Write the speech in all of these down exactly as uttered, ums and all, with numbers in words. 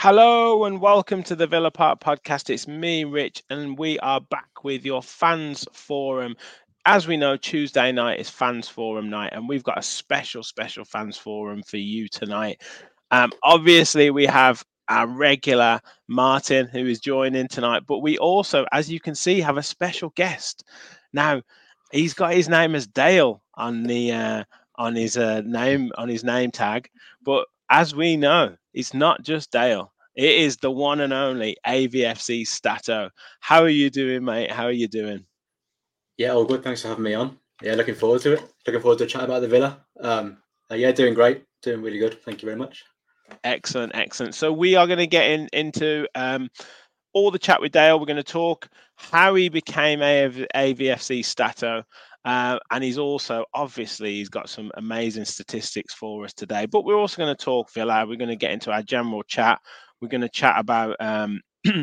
Hello and welcome to the Villa Park podcast. It's me, Rich, and we are back with your fans forum. As we know, Tuesday night is fans forum night, and we've got a special, special fans forum for you tonight. Um, obviously, we have our regular Martin who is joining tonight, but we also, as you can see, have a special guest. Now, he's got his name as Dale on the uh, on his uh, name on his name tag, but as we know, it's not just Dale. It is the one and only A V F C Stato. How are you doing, mate? How are you doing? Yeah, all good. Thanks for having me on. Yeah, looking forward to it. Looking forward to chat about the Villa. Um, uh, yeah, doing great. Doing really good. Thank you very much. Excellent, excellent. So we are going to get in into um, all the chat with Dale. We're going to talk how he became A V F C Stato. Uh, and he's also, obviously, he's got some amazing statistics for us today. But we're also going to talk Villa. We're going to get into our general chat. We're going to chat about um,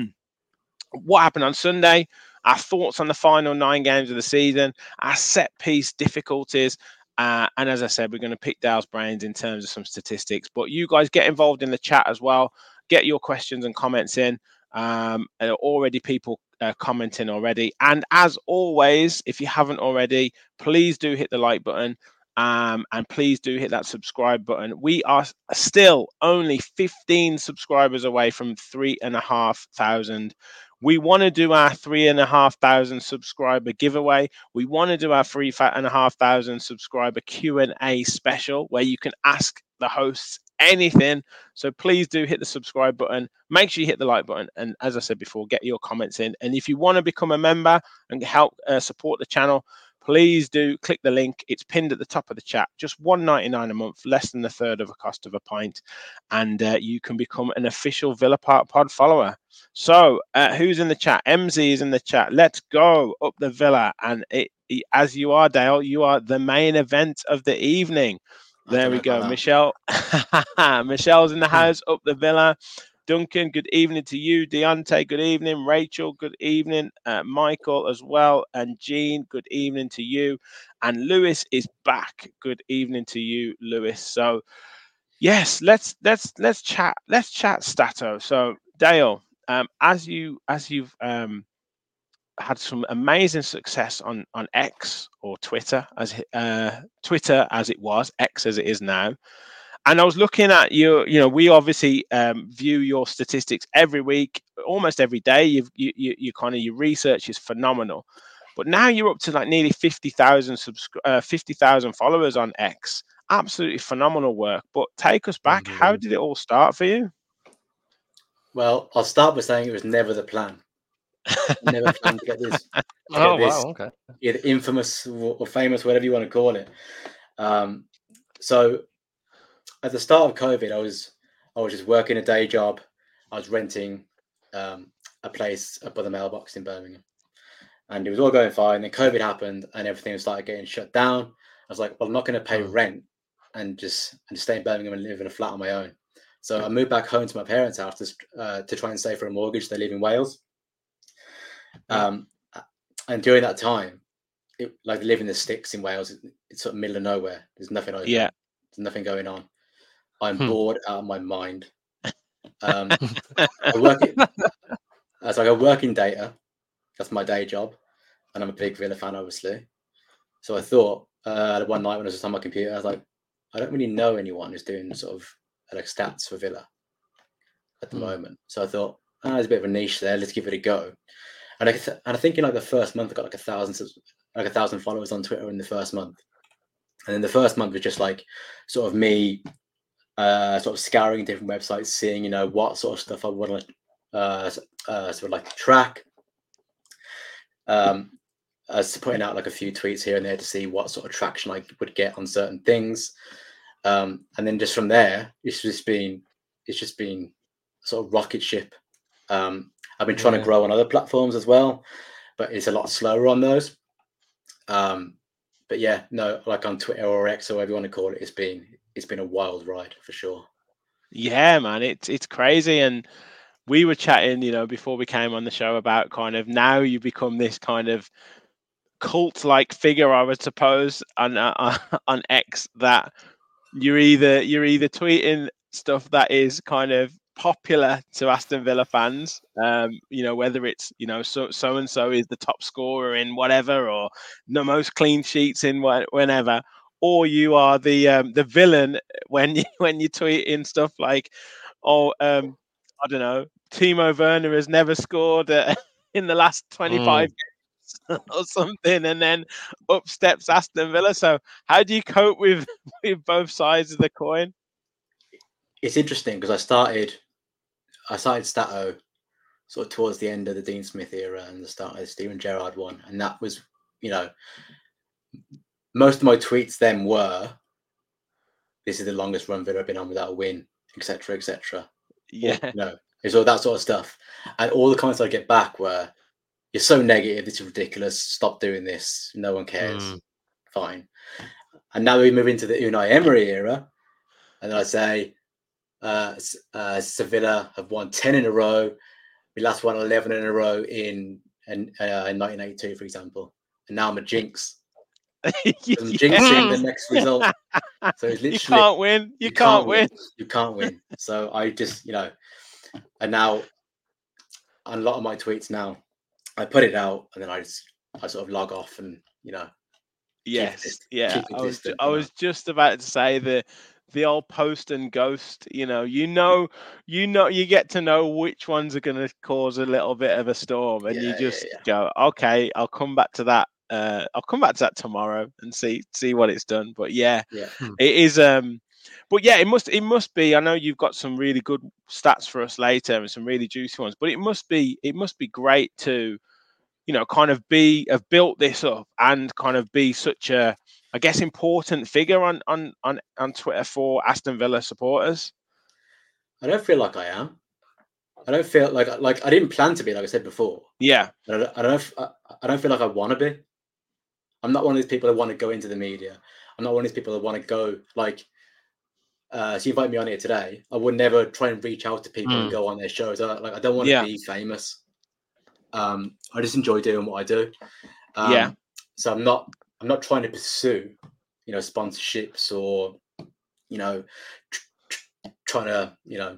what happened on Sunday, our thoughts on the final nine games of the season, our set piece difficulties. Uh, and as I said, we're going to pick Dale's brains in terms of some statistics. But you guys get involved in the chat as well. Get your questions and comments in. Um, there are already people uh, commenting already. And as always, if you haven't already, please do hit the like button. Um, and please do hit that subscribe button. We are still only fifteen subscribers away from three and a half thousand. We want to do our three and a half thousand subscriber giveaway. We want to do our three and a half thousand subscriber Q and A special where you can ask the hosts anything. So please do hit the subscribe button. Make sure you hit the like button. And as I said before, get your comments in. And if you want to become a member and help uh, support the channel, please do click the link. It's pinned at the top of the chat. Just one dollar ninety-nine a month, less than the third of a cost of a pint. And uh, you can become an official Villa Park Pod follower. So uh, who's in the chat? M Z is in the chat. Let's go up the Villa. And it, it, as you are, Dale, you are the main event of the evening. There we go. Michelle. Michelle's in the house, up the Villa. Duncan, good evening to you. Deontay, good evening. Rachel, good evening. Uh, Michael as well. And Jean, good evening to you. And Lewis is back. Good evening to you, Lewis. So yes, let's let's let's chat. Let's chat Stato. So Dale, um, as you as you've um, had some amazing success on on X or Twitter as uh, Twitter as it was, X as it is now. And I was looking at you, you know, we obviously um, view your statistics every week, almost every day. You've, you, you, you kind of, your research is phenomenal. But now you're up to like nearly fifty thousand subscri- uh, fifty thousand followers on X. Absolutely phenomenal work. But take us back. Mm-hmm. How did it all start for you? Well, I'll start by saying it was never the plan. I never planned to get this, to oh, get this wow, okay. either infamous or famous, whatever you want to call it. Um, so at the start of COVID, I was I was just working a day job. I was renting um, a place up by the mailbox in Birmingham, and it was all going fine. Then COVID happened, and everything started getting shut down. I was like, "Well, I'm not going to pay oh. rent and just and just stay in Birmingham and live in a flat on my own." So I moved back home to my parents' house to uh, to try and save for a mortgage. They live in Wales, um, and during that time, it, like they live in the sticks in Wales. It, it's sort of middle of nowhere. There's nothing open. Yeah, there's nothing going on. I'm hmm. bored out of my mind. Um, I work it, so I work in data. That's my day job, and I'm a big Villa fan, obviously. So I thought uh, one night when I was just on my computer, I was like, I don't really know anyone who's doing sort of like stats for Villa at the hmm. moment. So I thought, oh, there's a bit of a niche there. Let's give it a go. And I th- and I think in like the first month, I got like a thousand like a thousand followers on Twitter in the first month, and then the first month was just like sort of me. Uh, sort of scouring different websites, seeing you know what sort of stuff I want to uh, uh, sort of like track. Um, I was putting out like a few tweets here and there to see what sort of traction I would get on certain things, um, and then just from there, it's just been it's just been sort of rocket ship. Um, I've been trying yeah. to grow on other platforms as well, but it's a lot slower on those. Um, but yeah, no, like on Twitter or X or whatever you want to call it, it's been. It's been a wild ride for sure. Yeah, man, it's it's crazy. And we were chatting, you know, before we came on the show about kind of now you become this kind of cult-like figure, I would suppose, on uh, on X, that you're either you're either tweeting stuff that is kind of popular to Aston Villa fans. Um, you know, whether it's, you know, so so and so is the top scorer in whatever, or the most clean sheets in wh- whenever, or you are the um, the villain when you when you tweet in stuff like, oh, um, I don't know, Timo Werner has never scored uh, in the last twenty-five Mm. games or something, and then up steps Aston Villa. So how do you cope with with both sides of the coin? It's interesting because I started, I started Stato sort of towards the end of the Dean Smith era and the start of the Steven Gerrard one, and that was, you know, most of my tweets then were, "This is the longest run Villa have been on without a win," et cetera, et cetera. Yeah, Or, no, it's all that sort of stuff, and all the comments I get back were, "You're so negative. This is ridiculous. Stop doing this. No one cares." Mm. Fine. And now we move into the Unai Emery era, and I say, uh, uh, Sevilla have won ten in a row. We last won eleven in a row in in, uh, in nineteen eighty-two, for example. And now I'm a jinx. I'm jinxing the next result. So it's literally, you can't win. You, you can't, can't win. win. You can't win. So I just, you know, and now on a lot of my tweets now, I put it out and then I just, I sort of log off and, you know, Yes, dist- yeah. keep it I was distant, I you know. was just about to say the the old post and ghost. You know, you know, you know, you get to know which ones are going to cause a little bit of a storm, and Yeah, you yeah, just yeah. go, okay, I'll come back to that. Uh, I'll come back to that tomorrow and see see what it's done. But yeah, Yeah. it is. Um, but yeah, it must it must be. I know you've got some really good stats for us later and some really juicy ones, but it must be it must be great to, you know, kind of be have built this up and kind of be such a, I guess, important figure on on on on Twitter for Aston Villa supporters. I don't feel like I am. I don't feel like like I didn't plan to be, like I said before. Yeah, I don't, I don't, I, I don't feel like I want to be. I'm not one of these people that want to go into the media. I'm not one of these people that want to go like. Uh, so you invite me on here today. I would never try and reach out to people and Mm. go on their shows. I, like I don't want yeah, to be famous. Um, I just enjoy doing what I do. Um, yeah, So I'm not. I'm not trying to pursue, you know, sponsorships or, you know, tr- tr- trying to, you know,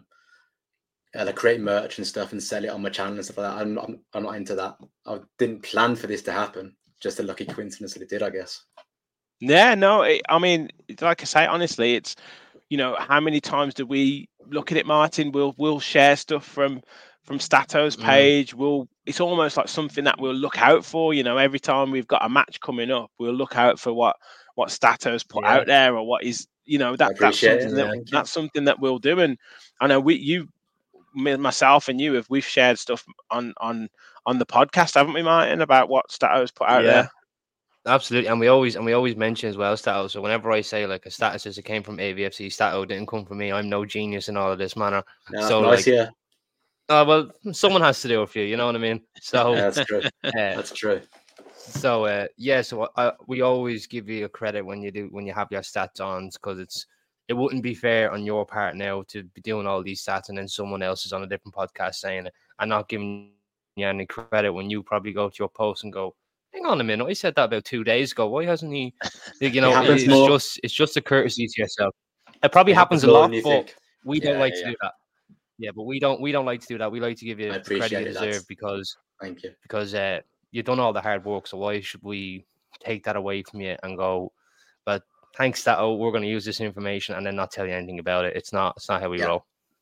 uh, create merch and stuff and sell it on my channel and stuff like that. I'm not. I'm, I'm not into that. I didn't plan for this to happen. Just a lucky coincidence that it did, I guess. yeah. No, it, I mean, like I say, honestly, it's, you know, how many times do we look at it, Martin? We'll we'll share stuff from from Stato's page. Mm. We'll it's almost like something that we'll look out for. You know, every time we've got a match coming up, we'll look out for what what Stato's put Yeah. out there, or what is, you know, that that's something it. that Yeah. that's something that we'll do. And I know we you myself and you, if we've shared stuff on on on the podcast, haven't we, Martin, about what Stato's put out Yeah. there? Absolutely, and we always and we always mention as well Stato. So whenever I say like a status says it came from A V F C, Stato didn't come from me. I'm no genius in all of this manner. No, so nice, like, yeah. Oh well, someone has to do it for you. You know what I mean? So Yeah, that's true. uh, That's true. So uh, yeah, so I, we always give you a credit when you do when you have your stats on, because it's it wouldn't be fair on your part now to be doing all these stats and then someone else is on a different podcast saying it and not giving you any credit when you probably go to your post and go, hang on a minute, I said that about two days ago. Why hasn't he? You know, it it's more. just it's just a courtesy to yourself. It probably it happens, happens a lot, but think. we don't yeah, like yeah, to yeah. do that. Yeah, but we don't we don't like to do that. We like to give you I the credit you appreciate it, deserve lads. because Thank you. because uh, you've done all the hard work. So why should we take that away from you and go, but thanks that oh, we're going to use this information and then not tell you anything about it? It's not it's not how we Yeah. roll.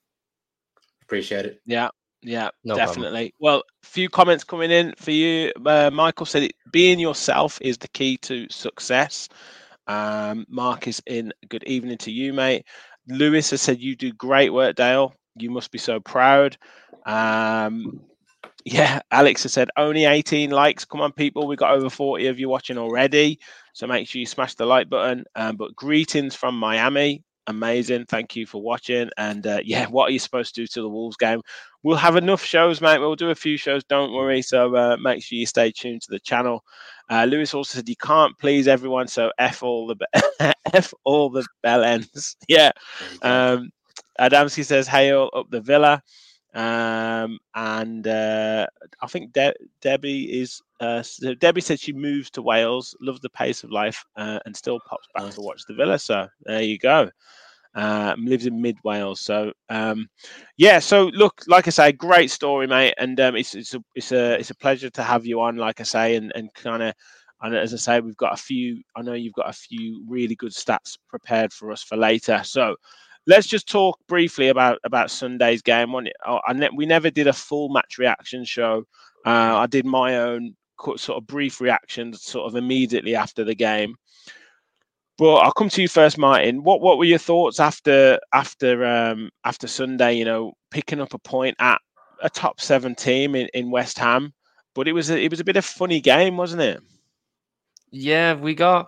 Appreciate it. Yeah. Yeah, No definitely. Problem. Well, a few comments coming in for you. Uh, Michael said, it, being yourself is the key to success. Um, Mark is in. Good evening to you, mate. Lewis has said, you do great work, Dale. You must be so proud. Um, yeah, Alex has said, only eighteen likes. Come on, people. We've got over forty of you watching already. So make sure you smash the like button. Um, but greetings from Miami. Amazing. Thank you for watching. And uh, yeah, what are you supposed to do to the Wolves game? We'll have enough shows, mate. We'll do a few shows. Don't worry. So uh, make sure you stay tuned to the channel. Uh, Lewis also said, you can't please everyone. So F all the, be- F all the bell ends. Yeah. Um, Adamski says, hail up the Villa. Um, and uh, I think De- Debbie is uh, so Debbie said she moves to Wales, loves the pace of life, uh, and still pops back nice. to watch the Villa. So there you go. Um, lives in Mid Wales. So um, yeah. So look, like I say, great story, mate. And um, it's it's a it's a it's a pleasure to have you on. Like I say, and and kind of. And as I say, we've got a few. I know you've got a few really good stats prepared for us for later. So let's just talk briefly about about Sunday's game. One, I ne- we never did a full match reaction show. Uh, I did my own sort of brief reactions, sort of immediately after the game. But I'll come to you first, Martin. What what were your thoughts after after um, after Sunday? You know, picking up a point at a top seven team in, in West Ham, but it was a, it was a bit of a funny game, wasn't it? Yeah, we got,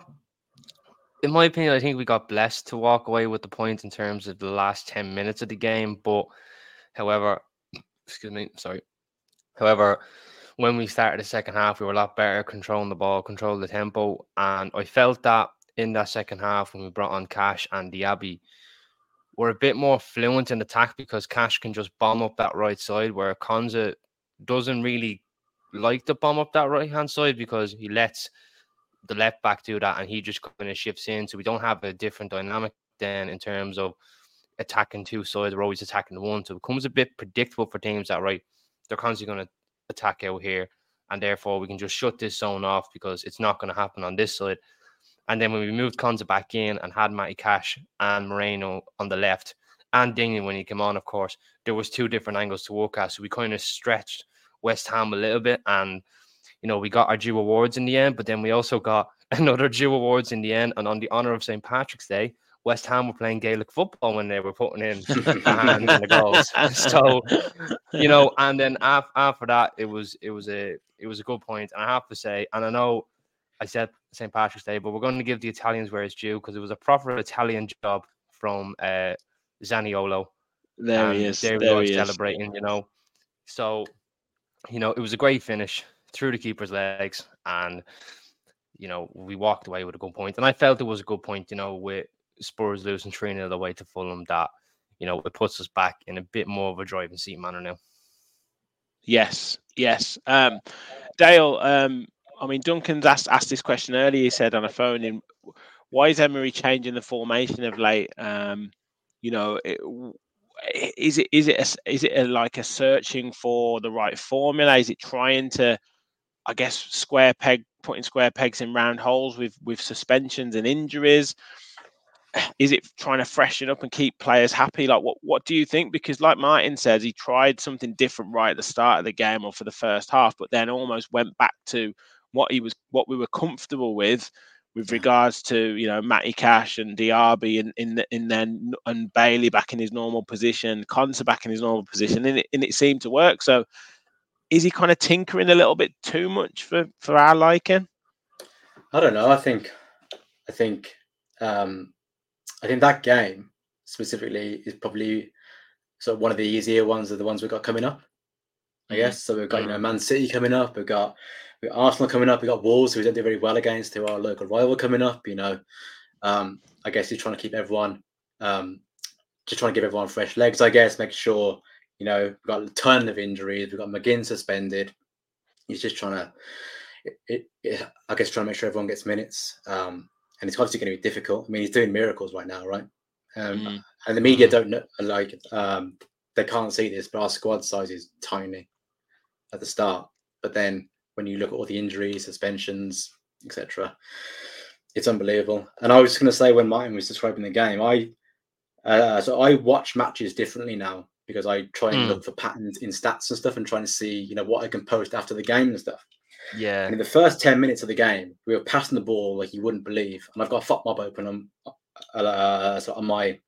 in my opinion, I think we got blessed to walk away with the point in terms of the last ten minutes of the game. But, however, excuse me, sorry. However, when we started the second half, we were a lot better controlling the ball, control the tempo. And I felt that in that second half when we brought on Cash and Diaby, we're a bit more fluent in attack because Cash can just bomb up that right side, where Konza doesn't really like to bomb up that right-hand side because he lets the left back do that and he just kind of shifts in. So we don't have a different dynamic then in terms of attacking two sides. We're always attacking one. So it becomes a bit predictable for teams that, right, they're constantly going to attack out here. And therefore we can just shut this zone off because it's not going to happen on this side. And then when we moved Konza back in and had Matty Cash and Moreno on the left and Digne when he came on, of course, there was two different angles to work at. So we kind of stretched West Ham a little bit and, you know, we got our due awards in the end, but then we also got another due awards in the end. And on the honour of Saint Patrick's Day, West Ham were playing Gaelic football when they were putting in the hands and the goals. So, you know, and then after, after that, it was it was a it was a good point. And I have to say, and I know I said Saint Patrick's Day, but we're going to give the Italians where it's due because it was a proper Italian job from uh, Zaniolo. There and he is. There we there go, he celebrating, is. you know. So, you know, it was a great finish through the keeper's legs, and you know, we walked away with a good point. And I felt it was a good point, you know, with Spurs losing three nil away to Fulham, that, you know, it puts us back in a bit more of a driving seat manner now. Yes, yes. Um, Dale, um, I mean, Duncan's asked asked this question earlier. He said on a phone in, why is Emery changing the formation of late? Um, you know, it, is it is it a, is it a, like a searching for the right formula? Is it trying to, I guess, square peg putting square pegs in round holes with with suspensions and injuries? Is it trying to freshen up and keep players happy? Like, what what do you think? Because like Martin says, he tried something different right at the start of the game or for the first half, but then almost went back to what he was what we were comfortable with. With regards to, you know, Matty Cash and Diaby and in, in, in then and Bailey back in his normal position, Konsa back in his normal position, and it, and it seemed to work. So, is he kind of tinkering a little bit too much for, for our liking? I don't know. I think, I think, um, I think that game specifically is probably sort of one of the easier ones of the ones we've got coming up, I mm. guess. So we've got, mm. you know, Man City coming up. We've got. We've got Arsenal coming up. We've got Wolves, who we don't do very well against, who are our local rival coming up. You know, um, I guess he's trying to keep everyone, um, just trying to give everyone fresh legs, I guess, make sure, you know, we've got a ton of injuries. We've got McGinn suspended. He's just trying to, it, it, it, I guess, trying to make sure everyone gets minutes. Um, and it's obviously going to be difficult. I mean, he's doing miracles right now, right? Um, mm. And the media mm. don't know, like, um, they can't see this, but our squad size is tiny at the start. But then, when you look at all the injuries, suspensions, et cetera, it's unbelievable. And I was just going to say, when Martin was describing the game, I uh, so I watch matches differently now because I try and mm. look for patterns in stats and stuff and trying to see, you know, what I can post after the game and stuff. Yeah. And in the first ten minutes of the game, we were passing the ball like you wouldn't believe. And I've got FotMob open on uh, so on my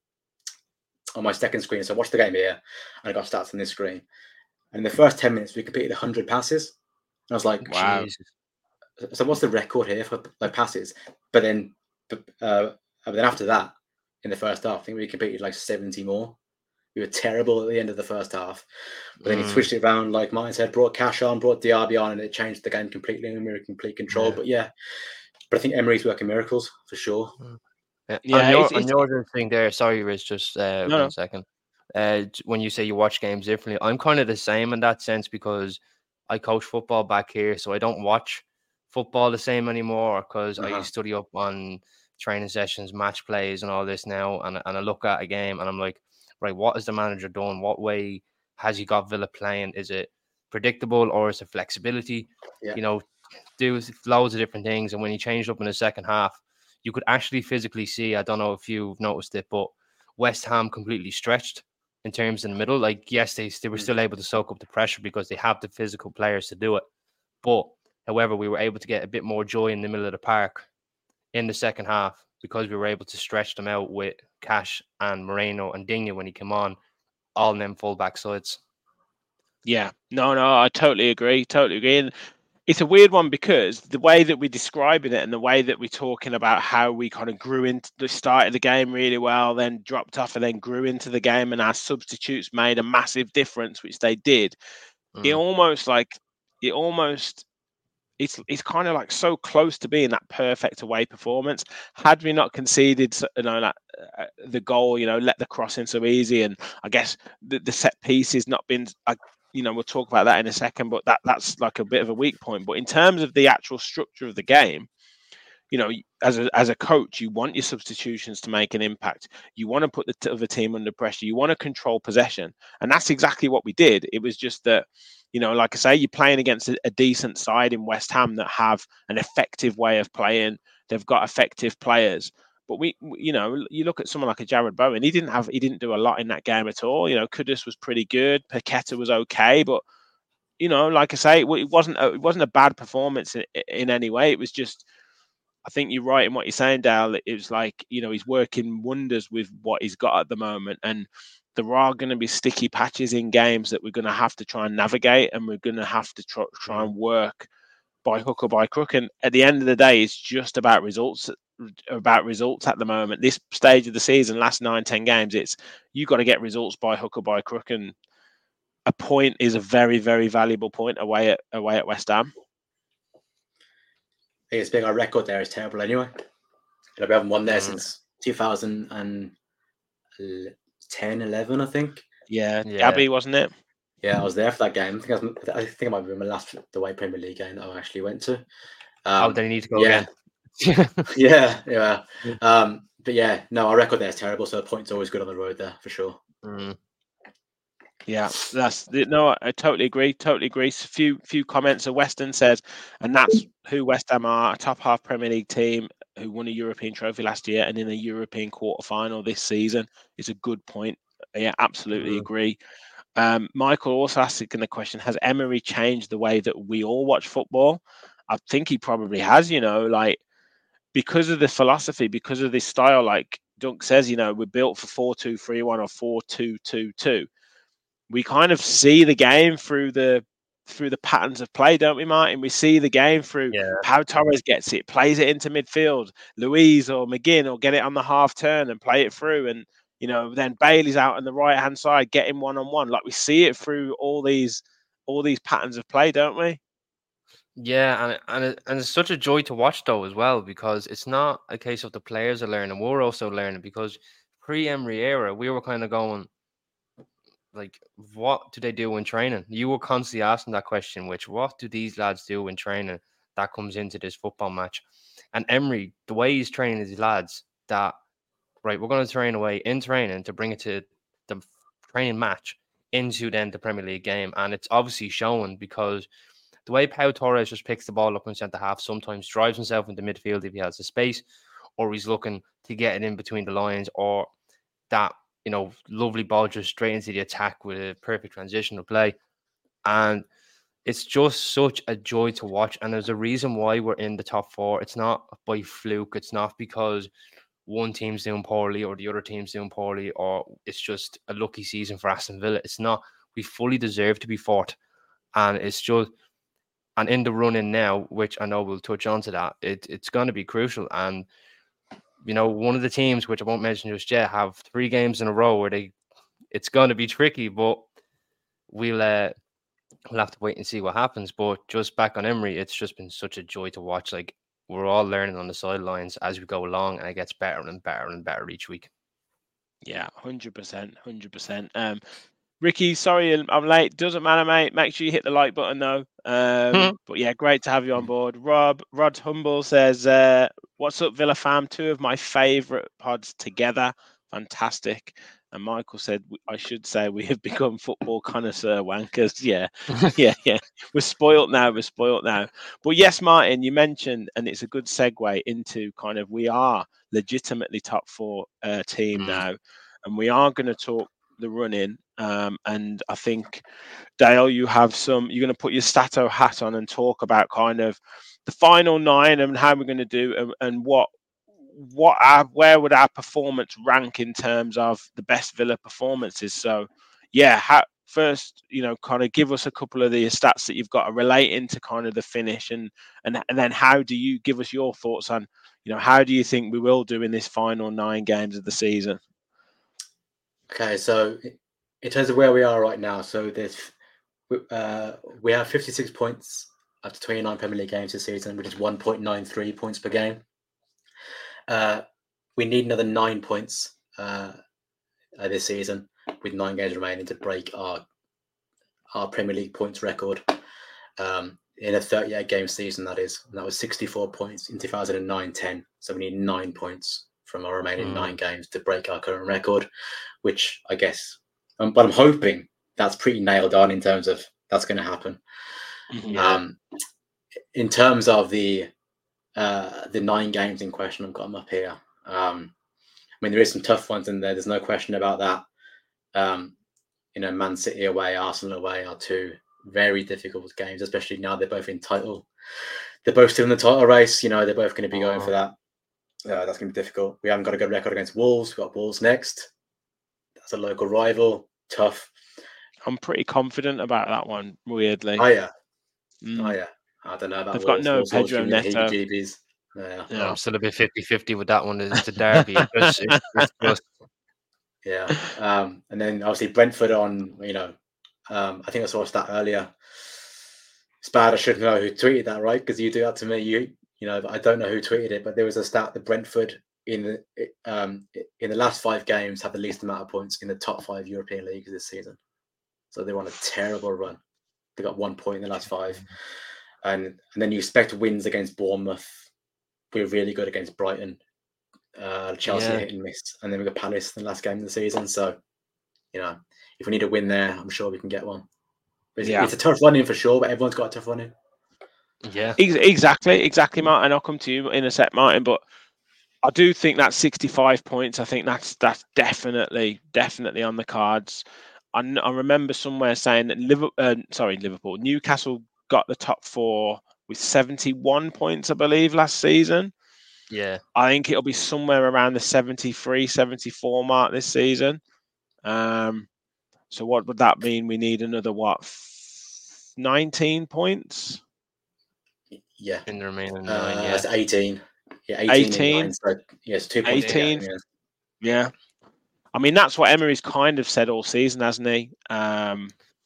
on my second screen. So I watched the game here, and I got stats on this screen. And in the first ten minutes, we completed one hundred passes. And I was like, wow. Jesus. So what's the record here for like passes? But then, uh, but then after that, in the first half, I think we completed like seventy more. We were terrible at the end of the first half. But then mm. he switched it around, like Martin said, brought Cash on, brought Diaby on, and it changed the game completely, and we were in complete control. Yeah. But yeah, but I think Emery's working miracles for sure. Yeah, yeah. On your, it's, on your thing there, sorry, Riz, just uh, no, one no. second. Uh, when you say you watch games differently, I'm kind of the same in that sense because I coach football back here, so I don't watch football the same anymore because uh-huh. I study up on training sessions, match plays, and all this now, and and I look at a game and I'm like, right, what has the manager done? What way has he got Villa playing? Is it predictable or is it flexibility? Yeah. You know, do loads of different things. And when he changed up in the second half, you could actually physically see, I don't know if you've noticed it, but West Ham completely stretched in terms in the middle. Like, yes, they, they were still able to soak up the pressure because they have the physical players to do it. But, however, we were able to get a bit more joy in the middle of the park in the second half because we were able to stretch them out with Cash and Moreno and Digne when he came on, all in them full back sides. Yeah, no, no, I totally agree. Totally agree. And it's a weird one because the way that we're describing it and the way that we're talking about how we kind of grew into the start of the game really well, then dropped off and then grew into the game, and our substitutes made a massive difference, which they did. Mm. It almost like it almost it's it's kind of like so close to being that perfect away performance. Had we not conceded, you know, that, uh, the goal, you know, let the crossing so easy, and I guess the, the set piece has not been. Uh, You know, we'll talk about that in a second, but that that's like a bit of a weak point. But in terms of the actual structure of the game, you know, as a as a coach, you want your substitutions to make an impact. You want to put the other team under pressure. You want to control possession, and that's exactly what we did. It was just that, you know, like I say, you're playing against a, a decent side in West Ham that have an effective way of playing. They've got effective players. But we, you know, you look at someone like a Jared Bowen. He didn't have, he didn't do a lot in that game at all. You know, Kudus was pretty good. Paqueta was okay, but you know, like I say, it wasn't, a, it wasn't a bad performance in, in any way. It was just, I think you're right in what you're saying, Dale. It was like, you know, he's working wonders with what he's got at the moment, and there are going to be sticky patches in games that we're going to have to try and navigate, and we're going to have to try, try and work by hook or by crook. And at the end of the day, it's just about results. about results at the moment. This stage of the season, last nine, ten games, it's you got to get results by hook or by crook, and a point is a very, very valuable point away at away at West Ham. I think it's big. Our record there is terrible anyway. We haven't won there mm. since two thousand ten, eleven, I think. Yeah, yeah, Gabby, wasn't it? Yeah, I was there for that game. I think I, was, I think it might be my last the way Premier League game that I actually went to. Um, oh, then you need to go yeah. again. yeah, yeah. Um, but yeah, no, our record there is terrible, so the point's always good on the road there for sure. Mm. Yeah, that's no, I totally agree. Totally agree. Few few comments. So Weston says, and that's who West Ham are, a top half Premier League team who won a European trophy last year and in a European quarter final this season. It's a good point. Yeah, absolutely mm. agree. Um, Michael also asking the question: has Emery changed the way that we all watch football? I think he probably has. You know, like. Because of the philosophy, because of this style, like Dunk says, you know, we're built for four two three one or four two two two. We kind of see the game through the through the patterns of play, don't we, Martin? We see the game through yeah. how Torres gets it, plays it into midfield, Louise or McGinn, or get it on the half turn and play it through. And, you know, then Bailey's out on the right-hand side, getting one-on-one. Like we see it through all these all these patterns of play, don't we? Yeah, and and it, and it's such a joy to watch though as well, because it's not a case of the players are learning, we're also learning, because pre-Emery era we were kind of going like, what do they do in training? You were constantly asking that question, which what do these lads do in training that comes into this football match? And Emery, the way he's training his lads, that right, we're going to train away in training to bring it to the training match into then the Premier League game, and it's obviously showing, because the way Pau Torres just picks the ball up in centre half, sometimes drives himself into midfield if he has the space, or he's looking to get it in between the lines, or that, you know, lovely ball just straight into the attack with a perfect transitional play. And it's just such a joy to watch. And there's a reason why we're in the top four. It's not by fluke. It's not because one team's doing poorly or the other team's doing poorly, or it's just a lucky season for Aston Villa. It's not. We fully deserve to be fourth. And it's just... And in the run-in now, which I know we'll touch on to that, it, it's going to be crucial. And, you know, one of the teams, which I won't mention just yet, have three games in a row where they, it's going to be tricky, but we'll, uh, we'll have to wait and see what happens. But just back on Emery, it's just been such a joy to watch. Like, we're all learning on the sidelines as we go along, and it gets better and better and better each week. Yeah, one hundred percent, one hundred percent. Um, Ricky, sorry I'm late. Doesn't matter, mate. Make sure you hit the like button, though. Um, but yeah, great to have you on board. Rob, Rod Humble says, uh, What's up, Villa fam? Two of my favourite pods together. Fantastic. And Michael said, I should say we have become football connoisseur wankers. Yeah, yeah, yeah. We're spoilt now. We're spoilt now. But yes, Martin, you mentioned, and it's a good segue into kind of we are legitimately top four uh, team mm. now. And we are going to talk the run-in. Um, and I think, Dale, you have some, you're going to put your Stato hat on and talk about kind of the final nine and how we're going to do and, and what what our, where would our performance rank in terms of the best Villa performances. So yeah, how, first, you know, kind of give us a couple of the stats that you've got relating to kind of the finish, and and and then how do you give us your thoughts on, you know, how do you think we will do in this final nine games of the season? Okay, so in terms of where we are right now, so there's uh, we have fifty-six points after twenty-nine Premier League games this season, which is one point nine three points per game. Uh, we need another nine points uh, uh, this season, with nine games remaining, to break our our Premier League points record um, in a thirty-eight game season. That is, and that was sixty-four points in two thousand nine ten. So we need nine points from our remaining mm. nine games to break our current record, which I guess, um, but I'm hoping that's pretty nailed on in terms of that's going to happen. Yeah. Um, in terms of the uh, the nine games in question, I've got them up here. Um, I mean, there is some tough ones in there. There's no question about that. Um, you know, Man City away, Arsenal away are two very difficult games, especially now they're both in title. They're both still in the title race. You know, they're both going to be going for that. Uh, that's going to be difficult. We haven't got a good record against Wolves. We've got Wolves next. That's a local rival. Tough. I'm pretty confident about that one, weirdly. Oh, yeah. Mm. Oh, yeah. I don't know about They've Wolves. got no Wolves Pedro Neto. Yeah. Yeah, I'm still a bit fifty-fifty with that one. It's a derby. It just, it, it's just... Yeah. Um, and then obviously Brentford on, you know, um, I think I saw a stat earlier. It's bad. I should know who tweeted that, right? Because you do that to me. You, you know, I don't know who tweeted it, but there was a stat that Brentford in the um, in the last five games have the least amount of points in the top five European leagues this season. So they're on a terrible run. They got one point in the last five. And, and then you expect wins against Bournemouth. We're really good against Brighton. Uh, Chelsea yeah. hit and miss. And then we got Palace in the last game of the season. So, you know, if we need a win there, I'm sure we can get one. But it's, yeah. it's a tough run in for sure, but everyone's got a tough run in. Yeah. Exactly, exactly, Martin. I'll come to you in a sec, Martin. But I do think that sixty-five points, I think that's that's definitely, definitely on the cards. I, I remember somewhere saying that Liverpool, uh, sorry, Liverpool, Newcastle got the top four with seventy-one points, I believe, last season. Yeah. I think it'll be somewhere around the seventy-three, seventy-four mark this season. Um, so what would that mean? We need another, what, nineteen points? Yeah. In the remaining nine, uh, yeah. It's eighteen. Yeah, eighteen. eighteen. Nine, so, yes, two points. eighteen. Yeah. yeah. I mean, that's what Emery's kind of said all season, hasn't he? Um,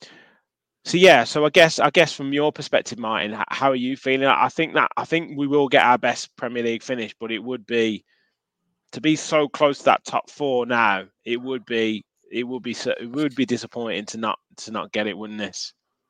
so yeah, so I guess I guess from your perspective, Martin, how are you feeling? I think that I think we will get our best Premier League finish, but it would be to be so close to that top four now. It would be it would be it would be disappointing to not to not get it, wouldn't it?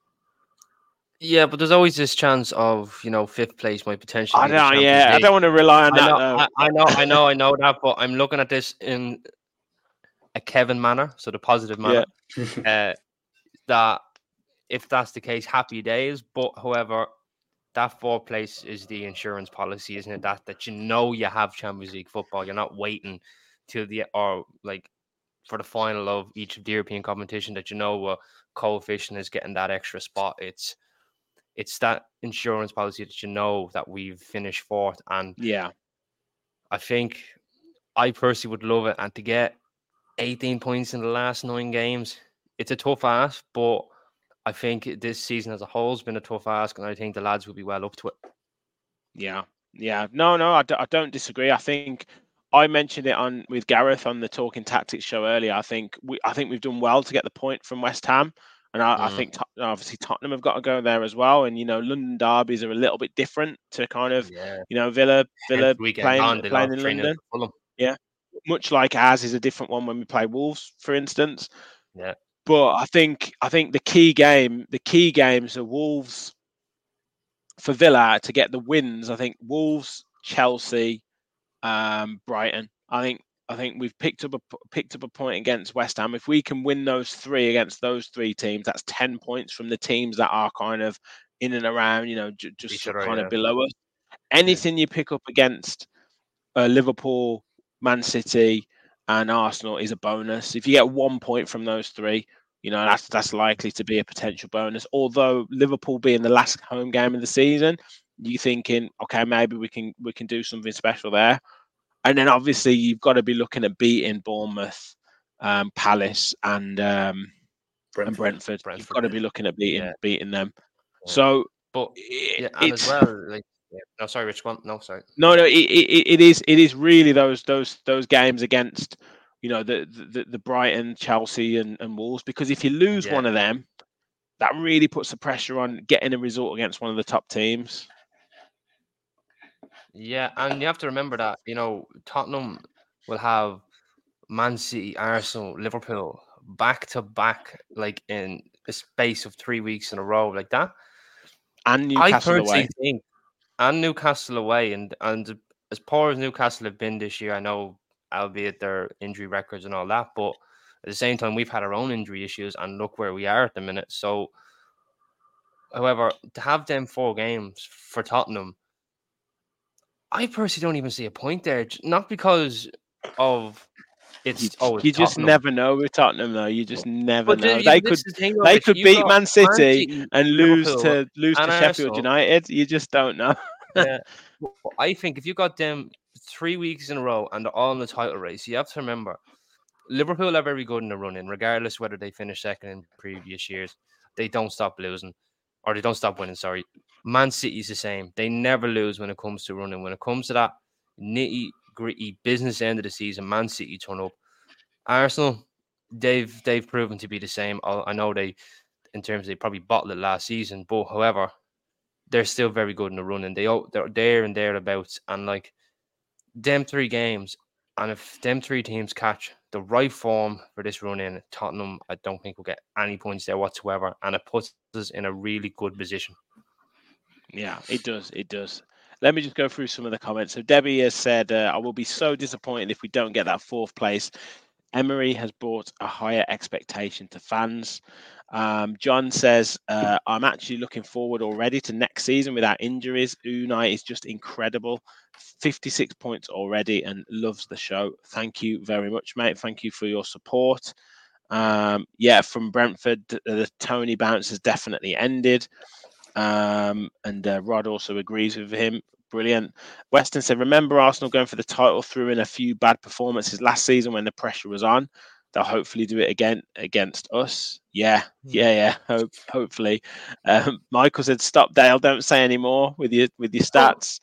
Yeah, but there's always this chance of, you know, fifth place might potentially. I be know, the yeah, League. I don't want to rely on I that. know, though. I, I know, I know, I know that, but I'm looking at this in a Kevin manner, so the positive manner. Yeah. uh, that if that's the case, happy days. But however, that fourth place is the insurance policy, isn't it? That that you know you have Champions League football. You're not waiting till the or like for the final of each of the European competition that you know a coefficient is getting that extra spot. It's it's that insurance policy that you know that we've finished fourth. And yeah, I think I personally would love it. And to get eighteen points in the last nine games, it's a tough ask, but I think this season as a whole has been a tough ask, and I think the lads will be well up to it. Yeah, yeah. No, no, I, d- I don't disagree. I think I mentioned it on with Gareth on the Talking Tactics show earlier. I think we, I think we've done well to get the point from West Ham, and I, mm. I think to- obviously Tottenham have got to go there as well. And you know, London derbies are a little bit different to kind of yeah. you know Villa, Villa playing, on, playing in London. Yeah, much like ours is a different one when we play Wolves, for instance. Yeah. But I think I think the key game, the key games are Wolves for Villa to get the wins. I think Wolves, Chelsea, um, Brighton. I think I think we've picked up a picked up a point against West Ham. If we can win those three against those three teams, that's ten points from the teams that are kind of in and around, you know, j- just Each other, kind yeah. of below us. Anything you pick up against uh, Liverpool, Man City, and Arsenal is a bonus. If you get one point from those three, you know that's that's likely to be a potential bonus. Although Liverpool being the last home game of the season, you thinking, okay, maybe we can we can do something special there. And then obviously you've got to be looking at beating Bournemouth, um, Palace, and um, Brentford. and Brentford. Brentford, You've got to yeah. be looking at beating Yeah. beating them. Yeah. So But it, yeah, and it's as well, like yeah. no, sorry, Rich, one, no, sorry. no, no, it, it, it is it is really those those those games against, you know, the the, the Brighton, Chelsea, and, and Wolves. Because if you lose Yeah. one of them, that really puts the pressure on getting a result against one of the top teams. Yeah, and you have to remember that, you know, Tottenham will have Man City, Arsenal, Liverpool back to back, like in a space of three weeks in a row, like that. And I Newcastle personally away. think, and Newcastle away, and and as poor as Newcastle have been this year, I know, albeit their injury records and all that, but at the same time, we've had our own injury issues, and look where we are at the minute. So, however, to have them four games for Tottenham, I personally don't even see a point there. j- Not because of it's You, oh it's you just Tottenham, never know with Tottenham, though. You just never but know. the, yeah, They but this could is the thing, they Rich. could You've beat got Man Man City City, and lose Liverpool, to lose and to Sheffield Arsenal. United. You just don't know. Yeah, Well, I think if you got them three weeks in a row and they're all in the title race, you have to remember Liverpool are very good in the run in, regardless whether they finish second in previous years. They don't stop losing, or they don't stop winning. Sorry, Man City's the same. They never lose when it comes to running. When it comes to that nitty gritty business end of the season, Man City turn up. Arsenal, they've they've proven to be the same. I I know they, in terms they probably bottled it last season, but however, they're still very good in the running. They o- they're there and thereabouts, and like them three games, and if them three teams catch the right form for this run in, Tottenham, I don't think will get any points there whatsoever, and it puts us in a really good position. Yeah, it does. It does. Let me just go through some of the comments. So Debbie has said, uh, "I will be so disappointed if we don't get that fourth place. Emery has brought a higher expectation to fans." Um, John says, uh, "I'm actually looking forward already to next season without injuries. Unai is just incredible. fifty-six points already and loves the show. Thank you very much, mate. Thank you for your support." Um, yeah, from Brentford, the, the Tony bounce has definitely ended. Um, and uh, Rod also agrees with him. Brilliant. Weston said, "Remember Arsenal going for the title through in a few bad performances last season when the pressure was on. They'll hopefully do it again against us." Yeah, yeah, yeah. Hope, hopefully. Um, Michael said, "Stop, Dale. Don't say any more with your with your stats."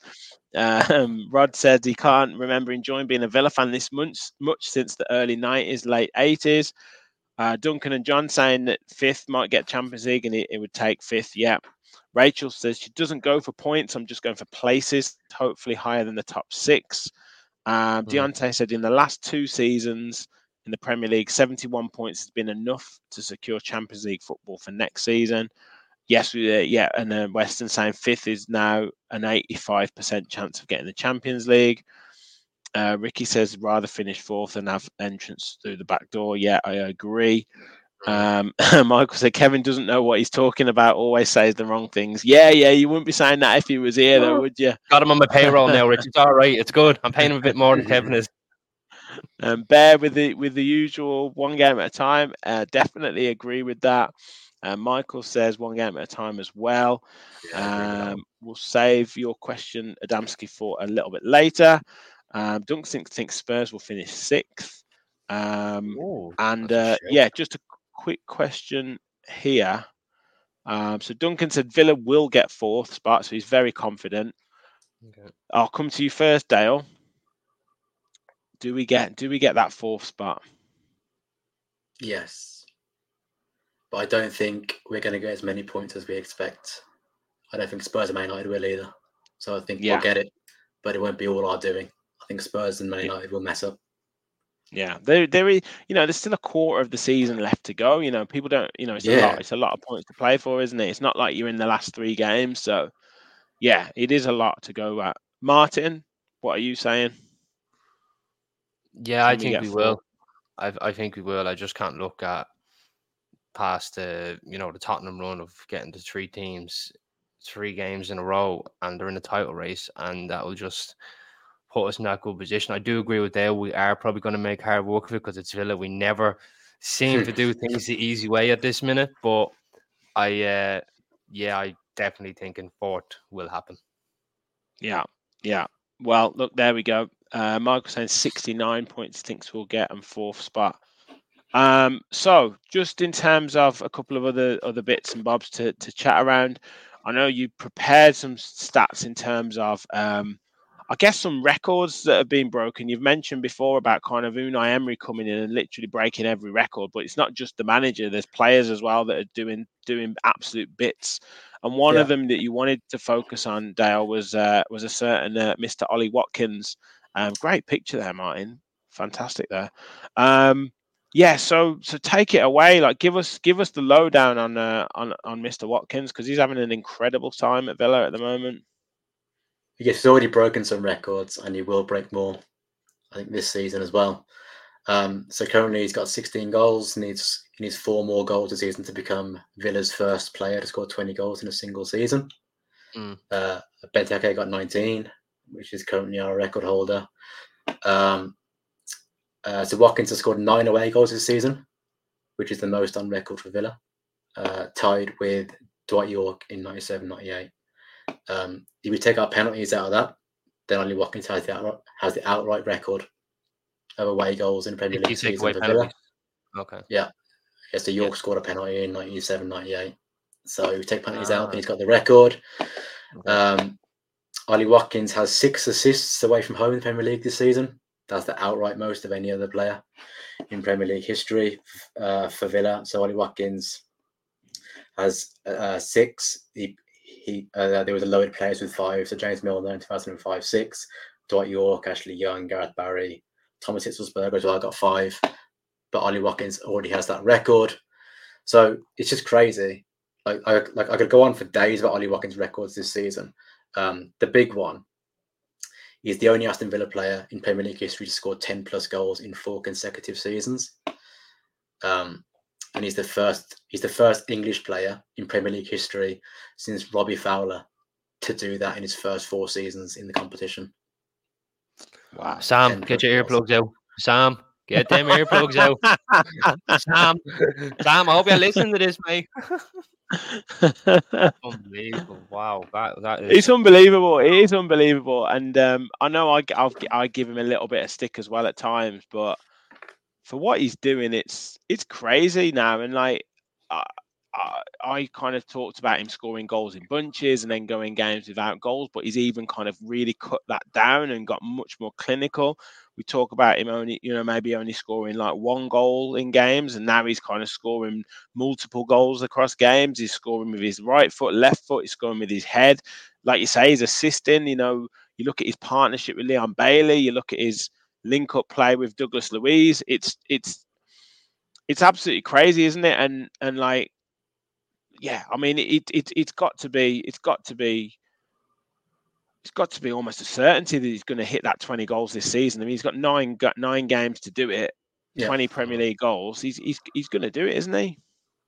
Um, Rod said he can't remember enjoying being a Villa fan this much, much since the early nineties, late eighties. Uh, Duncan and John saying that fifth might get Champions League and it, it would take fifth. Yeah. Rachel says she doesn't go for points. I'm just going for places, hopefully higher than the top six. Um, Deontay said in the last two seasons in the Premier League, seventy-one points has been enough to secure Champions League football for next season. Yes, we, uh, yeah, and uh, Weston saying fifth is now an eighty-five percent chance of getting the Champions League. Uh, Ricky says rather finish fourth and have entrance through the back door. Yeah, I agree. Um, Michael said Kevin doesn't know what he's talking about, always says the wrong things. Yeah, yeah, you wouldn't be saying that if he was here, though, would you? Got him on my payroll now, Rich. It's all right. It's good. I'm paying him a bit more than Kevin is. Um, Bear with the with the usual one game at a time. Uh, definitely agree with that. Uh, Michael says one game at a time as well. Yeah, um, we'll save your question, Adamski, for a little bit later. Um, Duncan thinks, thinks Spurs will finish sixth. Um, Ooh, and uh, yeah, just a quick question here. Um, so Duncan said Villa will get fourth spot, so he's very confident. Okay. I'll come to you first, Dale. Do we get do we get that fourth spot? Yes. But I don't think we're going to get as many points as we expect. I don't think Spurs and Man United will either. So I think Yeah. we'll get it, but it won't be all our doing. I think Spurs and Man United will mess up. Yeah, there, there is, you know, there's still a quarter of the season left to go. You know, people don't, you know, it's a Yeah. lot. It's a lot of points to play for, isn't it? It's not like you're in the last three games. So, yeah, it is a lot to go at. Martin, what are you saying? Yeah, I think we will. I I think we will. I just can't look at past the you know the Tottenham run of getting to three teams, three games in a row, and they're in the title race, and that will just put us in that good position. I do agree with Dale. We are probably going to make hard work of it because it's Villa. We never seem to do things the easy way at this minute, but I, uh, yeah, I definitely think in fourth will happen. Yeah, yeah. Well, look, there we go. Uh, Michael saying sixty-nine points thinks we'll get and fourth spot. Um, so just in terms of a couple of other other bits and bobs to to chat around, I know you prepared some stats in terms of, um, I guess, some records that have been broken. You've mentioned before about kind of Unai Emery coming in and literally breaking every record, but it's not just the manager. There's players as well that are doing doing absolute bits. And one Yeah. of them that you wanted to focus on, Dale, was uh, was a certain uh, Mister Ollie Watkins. Um, great picture there, Martin. Fantastic there. Um, yeah, so so take it away. Like, give us give us the lowdown on uh, on on Mister Watkins, because he's having an incredible time at Villa at the moment. Yes, he's already broken some records, and he will break more, I think, this season as well. Um, so currently he's got sixteen goals. Needs he needs four more goals this season to become Villa's first player to score twenty goals in a single season. Mm. Uh, Benteke got nineteen, which is currently our record holder. Um, uh, so Watkins has scored nine away goals this season, which is the most on record for Villa, uh, tied with Dwight York in ninety-seven ninety-eight. Um, if we take our penalties out of that, then only Watkins has the outright, has the outright record of away goals in the Premier If you League take season away for penalties. Villa. Okay. Yeah. Yeah, so York Yeah. scored a penalty in ninety-seven ninety-eight. So if we take penalties Ah. out, then he's got the record. Okay. Um, Ollie Watkins has six assists away from home in the Premier League this season. That's the outright most of any other player in Premier League history uh, for Villa. So Ollie Watkins has uh, six. He, he uh, there was a load of players with five. So James Milner in two thousand five, six. Dwight York, Ashley Young, Gareth Barry, Thomas Hitzelsberger as well got five. But Ollie Watkins already has that record. So it's just crazy. Like I like I could go on for days about Ollie Watkins' records this season. Um, the big one is the only Aston Villa player in Premier League history to score ten plus goals in four consecutive seasons. Um, and he's the first he's the first English player in Premier League history since Robbie Fowler to do that in his first four seasons in the competition. Wow. Sam, get your earplugs out. Sam, get them earplugs out. Sam, Sam, I hope you're listening to this, mate. Unbelievable! Wow, that that is. It's unbelievable. It is unbelievable, and um, I know I I've, I give him a little bit of stick as well at times, but for what he's doing, it's it's crazy now. And like I, I, I kind of talked about him scoring goals in bunches and then going games without goals, but he's even kind of really cut that down and got much more clinical. We talk about him only, you know, maybe only scoring like one goal in games, and now he's kind of scoring multiple goals across games. He's scoring with his right foot, left foot. He's scoring with his head. Like you say, he's assisting. You know, you look at his partnership with Leon Bailey. You look at his link-up play with Douglas Luiz. It's it's it's absolutely crazy, isn't it? And and like, yeah, I mean, it it it's got to be it's got to be. It's got to be almost a certainty that he's going to hit that twenty goals this season. I mean, he's got nine got nine games to do it, Yeah. twenty Premier League goals. He's he's he's going to do it, isn't he?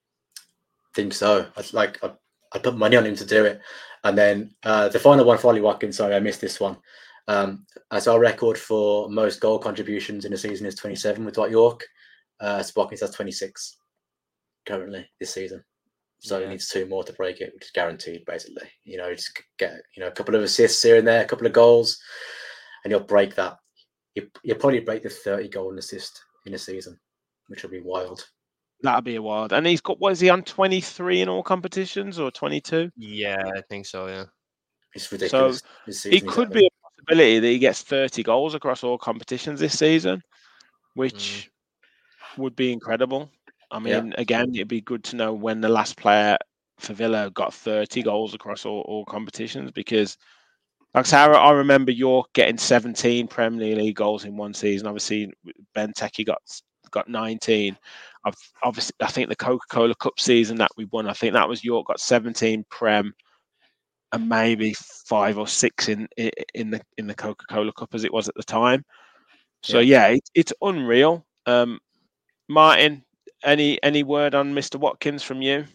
Think so. I'd like I I put money on him to do it. And then uh, the final one for Ollie Watkins. Sorry, I missed this one. Um, as our record for most goal contributions in a season is twenty-seven with Dwight York. Uh, so Watkins has twenty-six currently this season. So Yeah. he needs two more to break it, which is guaranteed, basically. You know, just get you know a couple of assists here and there, a couple of goals, and you'll break that. You, you'll probably break the thirty goal and assist in a season, which will be wild. That'd be a wild. And he's got, what is he on, twenty-three in all competitions or twenty-two? Yeah, I think so. Yeah. It's ridiculous. So this it season could exactly. be a possibility that he gets thirty goals across all competitions this season, which mm. would be incredible. I mean, yeah. Again, it'd be good to know when the last player for Villa got thirty goals across all, all competitions, because, like Sarah, I remember York getting seventeen Premier League goals in one season. Obviously, Benteke got got nineteen. I've, obviously, I think the Coca-Cola Cup season that we won, I think that was York got seventeen Prem and maybe five or six in in the in the Coca-Cola Cup as it was at the time. So yeah, yeah it, it's unreal. Um, Martin, any any word on Mister Watkins from you?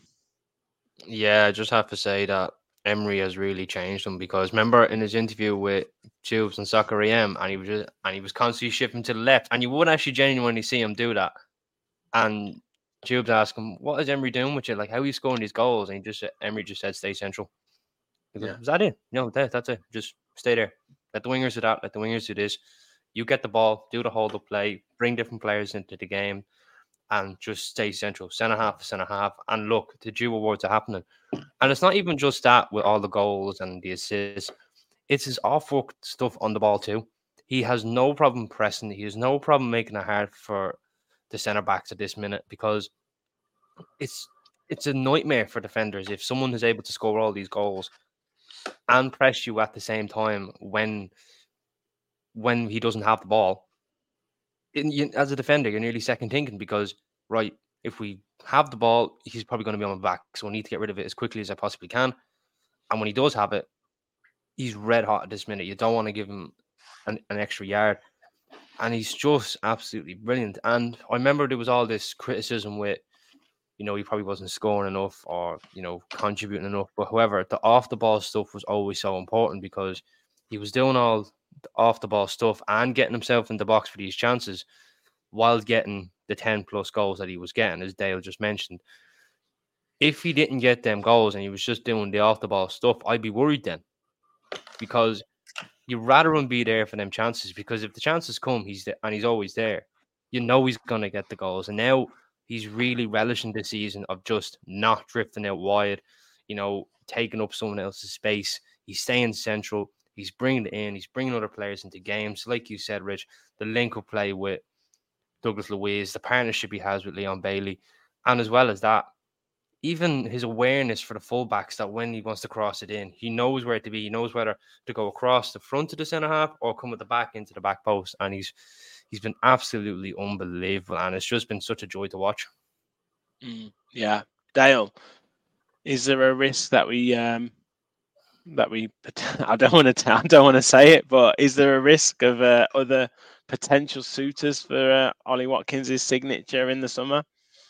Yeah, I just have to say that Emery has really changed him, because remember in his interview with Tubes and Soccer A M, and he was just, and he was constantly shifting to the left, and you wouldn't actually genuinely see him do that. And Tubes asked him, "What is Emery doing with you? Like, how are you scoring these goals?" And he just Emery just said, "Stay central." He goes, Yeah. "Is that it? No, that, that's it. Just stay there. Let the wingers do that. Let the wingers do this. You get the ball, do the hold up play, bring different players into the game, and just stay central, centre half, centre half. And look, the due awards are happening. And it's not even just that with all the goals and the assists. It's his off-work stuff on the ball too. He has no problem pressing. He has no problem making it hard for the centre backs at this minute, because it's it's a nightmare for defenders if someone is able to score all these goals and press you at the same time when when he doesn't have the ball. In, you, as a defender, you're nearly second thinking, because right, if we have the ball, he's probably going to be on my back, so I need to get rid of it as quickly as I possibly can. And when he does have it, he's red hot at this minute. You don't want to give him an, an extra yard. And he's just absolutely brilliant. And I remember there was all this criticism with, you know, he probably wasn't scoring enough or, you know, contributing enough. But however, the off the ball stuff was always so important, because he was doing all the off the ball stuff and getting himself in the box for these chances while getting the ten plus goals that he was getting, as Dale just mentioned. If he didn't get them goals and he was just doing the off the ball stuff, I'd be worried then, because you'd rather him be there for them chances, because if the chances come, he's there, and he's always there, you know he's going to get the goals. And now he's really relishing the season of just not drifting out wide, you know, taking up someone else's space. He's staying central. He's bringing it in. He's bringing other players into games. Like you said, Rich, the link-up play with Douglas Luiz, the partnership he has with Leon Bailey, and as well as that, even his awareness for the fullbacks, that when he wants to cross it in, he knows where to be. He knows whether to go across the front of the centre half or come at the back into the back post. And he's he's been absolutely unbelievable, and it's just been such a joy to watch. Mm, yeah, Dale, is there a risk that we um that we? I don't want to. I don't want to say it, but is there a risk of uh, other potential suitors for uh, Ollie Watkins' signature in the summer?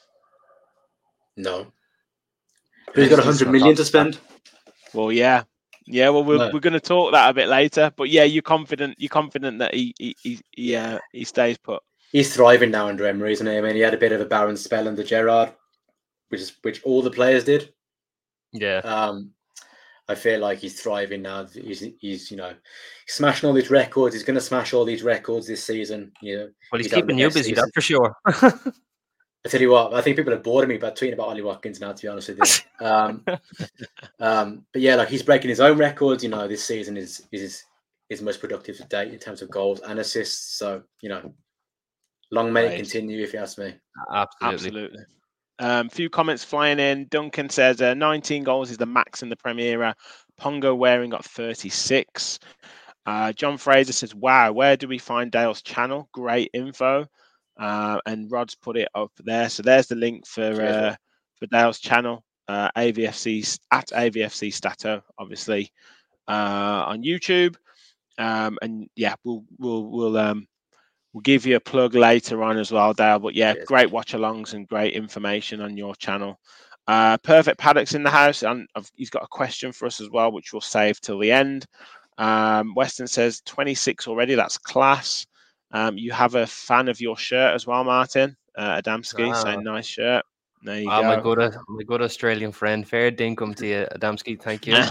No. Who's got a hundred million to spend? Well, yeah, yeah. Well, we're no. we're going to talk that a bit later. But yeah, you're confident. You're confident that he he he he, yeah. uh, he stays put. He's thriving now under Emery, isn't he? I mean, he had a bit of a barren spell under Gerrard, which is which all the players did. Yeah. Um, I feel like he's thriving now. He's he's you know smashing all these records. He's going to smash all these records this season. You know. Well, he's, he's keeping you busy, that's for sure. I tell you what, I think people are bored of me about tweeting about Ollie Watkins now, to be honest with you. Um, um, but yeah, like he's breaking his own records. You know, this season is is his most productive to date in terms of goals and assists. So, you know, long may right. it continue, if you ask me. Absolutely. Absolutely. A um, few comments flying in. Duncan says uh, nineteen goals is the max in the Premier era. Pongo Waring got thirty-six. Uh, John Fraser says, wow, where do we find Dale's channel? Great info. Uh, and Rod's put it up there. So there's the link for uh, for Dale's channel, uh, A V F C at A V F C Stato, obviously, uh, on YouTube. Um, and yeah, we'll we'll we'll um, we'll give you a plug later on as well, Dale. But yeah, Cheers. Great watch-alongs and great information on your channel. Uh, Perfect Paddock's in the house, and I've, he's got a question for us as well, which we'll save till the end. Um, Weston says twenty-six already. That's class. Um, you have a fan of your shirt as well, Martin. Uh, Adamski, ah. saying nice shirt. There you ah, go. My good, uh, my good Australian friend. Fair dinkum to you, Adamski. Thank you.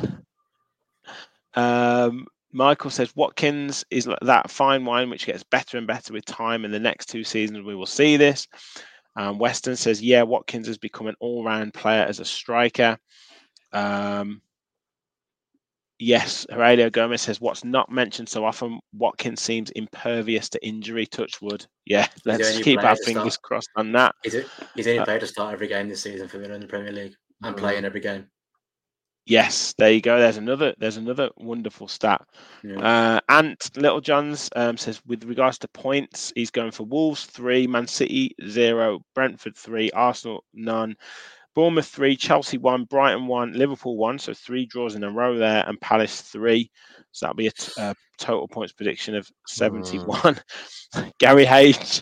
um, Michael says Watkins is like that fine wine which gets better and better with time. In the next two seasons, we will see this. Um, Weston says, yeah, Watkins has become an all-round player as a striker. Um, Yes, Aurelio Gomez says, what's not mentioned so often, Watkins seems impervious to injury, touch wood. Yeah, let's keep our fingers start? crossed on that. Is it? He's only uh, played to start every game this season for Villa in the Premier League and uh, playing every game. Yes, there you go. There's another There's another wonderful stat. Yeah. Uh, Ant Littlejohns um, says, with regards to points, he's going for Wolves three, Man City zero, Brentford three, Arsenal none, Bournemouth three, Chelsea one, Brighton one, Liverpool one. So three draws in a row there, and Palace three. So that'll be a t- uh, total points prediction of seventy-one. Mm. Gary Hayes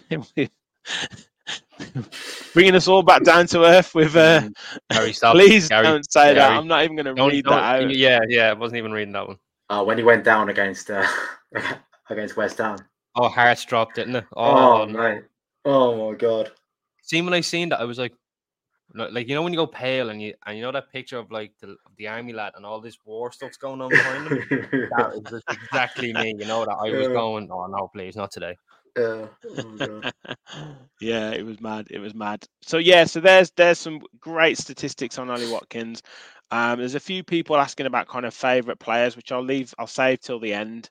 bringing us all back down to earth with. Uh, Gary, stop. Please Gary, don't say Gary. that. I'm not even going to read don't, that out. Yeah, yeah, I wasn't even reading that one. Uh, when he went down against uh, against West Ham. Oh, hearts dropped, didn't it? Oh, Oh, no. Mate. Oh, my God. See, when I seen that, I was like, like, you know, when you go pale and you and you know that picture of like the, the army lad and all this war stuff's going on behind him? That was exactly me, you know, that I was going, oh, no, please, not today. Yeah. Oh, yeah, it was mad. It was mad. So, yeah, so there's there's some great statistics on Ollie Watkins. Um, there's a few people asking about kind of favourite players, which I'll leave, I'll save till the end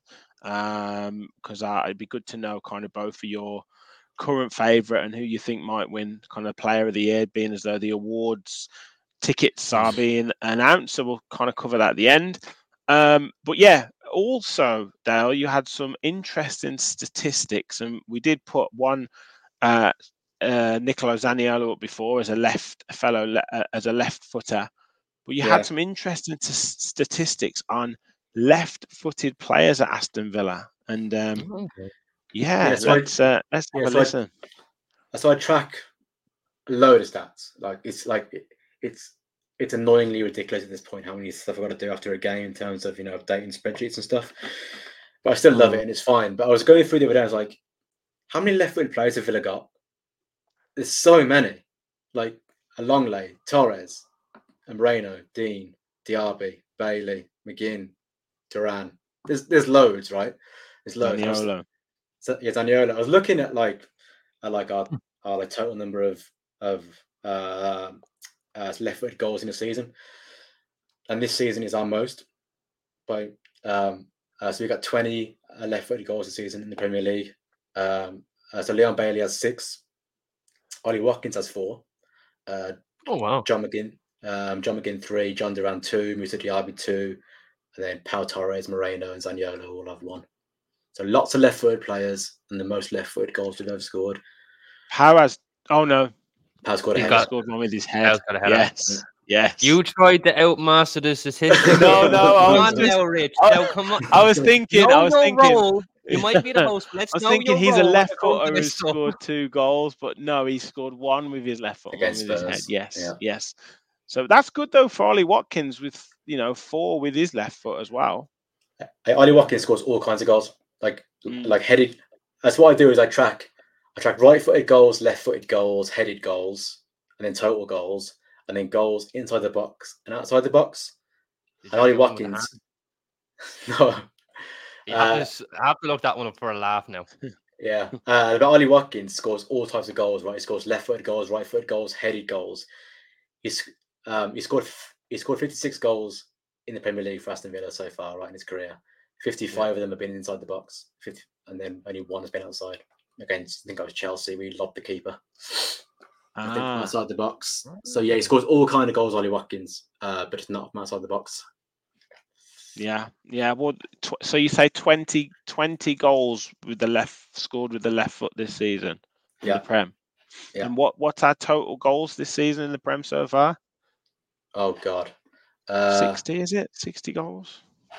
um, because uh, it'd be good to know kind of both for your current favourite and who you think might win kind of player of the year, being as though the awards tickets are being announced. So we'll kind of cover that at the end. Um, but yeah, also, Dale, you had some interesting statistics, and we did put one uh, uh, Nicolo Zaniolo up before as a left a fellow le- uh, as a left footer. But you yeah. had some interesting t- statistics on left-footed players at Aston Villa, and um, okay. yeah, yeah so let's uh, let's yeah, have so a listen. I, so I track a load of stats. Like it's like it, it's it's annoyingly ridiculous at this point how many stuff I've got to do after a game in terms of you know updating spreadsheets and stuff. But I still love mm. it and it's fine. But I was going through the other day. I was like, how many left-footed players have Villa got? There's so many. Like Longley, Torres, Moreno, Dean, Diaby, Bailey, McGinn, Duran. There's there's loads, right? There's loads. Zaniolo. So, yeah, Zaniolo. I was looking at like at like our, our like total number of of uh, uh, left-footed goals in a season, and this season is our most. By um, uh, so we got twenty uh, left-footed goals this season in the Premier League. Um, uh, so Leon Bailey has six. Ollie Watkins has four. Uh, oh wow. John McGinn. Um, John McGinn three, John Duran two, Moussa Diaby two, and then Pau Torres, Moreno, and Zaniolo all have one. So lots of left-footed players and the most left-footed goals we've ever scored. Pau has oh no, Pau scored a he header. scored one with his head. Got a header. Yes, yes. You tried to outmaster the statistics. no, no, I was come just, on now, Rich. I, now, come on. I was thinking, no, I was no thinking. Role. You might be the host. Let's I was know thinking your he's role a left footer who stuff. scored two goals, but no, he scored one with his left foot, against one with Spurs. his head. Yes, yeah. yes. So that's good though for Ollie Watkins with you know four with his left foot as well. Hey, Ollie Watkins scores all kinds of goals, like mm. like headed. That's what I do is I track, I track right-footed goals, left-footed goals, headed goals, and then total goals, and then goals inside the box and outside the box. Did and Ollie Watkins. no. You have, uh, to, I have to look that one up for a laugh now. Yeah. Uh, but Ollie Watkins scores all types of goals, right? He scores left-footed goals, right-footed goals, headed goals. He's um, he scored he scored fifty-six goals in the Premier League for Aston Villa so far, right, in his career. fifty-five yeah. of them have been inside the box, fifty, and then only one has been outside. Against, I think it was Chelsea. We lobbed the keeper. Ah. I think from outside the box. So yeah, he scores all kind of goals, Ollie Watkins, uh, but it's not from outside the box. Yeah, yeah. Well, tw- so you say twenty, twenty goals with the left scored with the left foot this season in yeah. the Prem. Yeah. And what what's our total goals this season in the Prem so far? Oh God, uh, sixty is it? Sixty goals.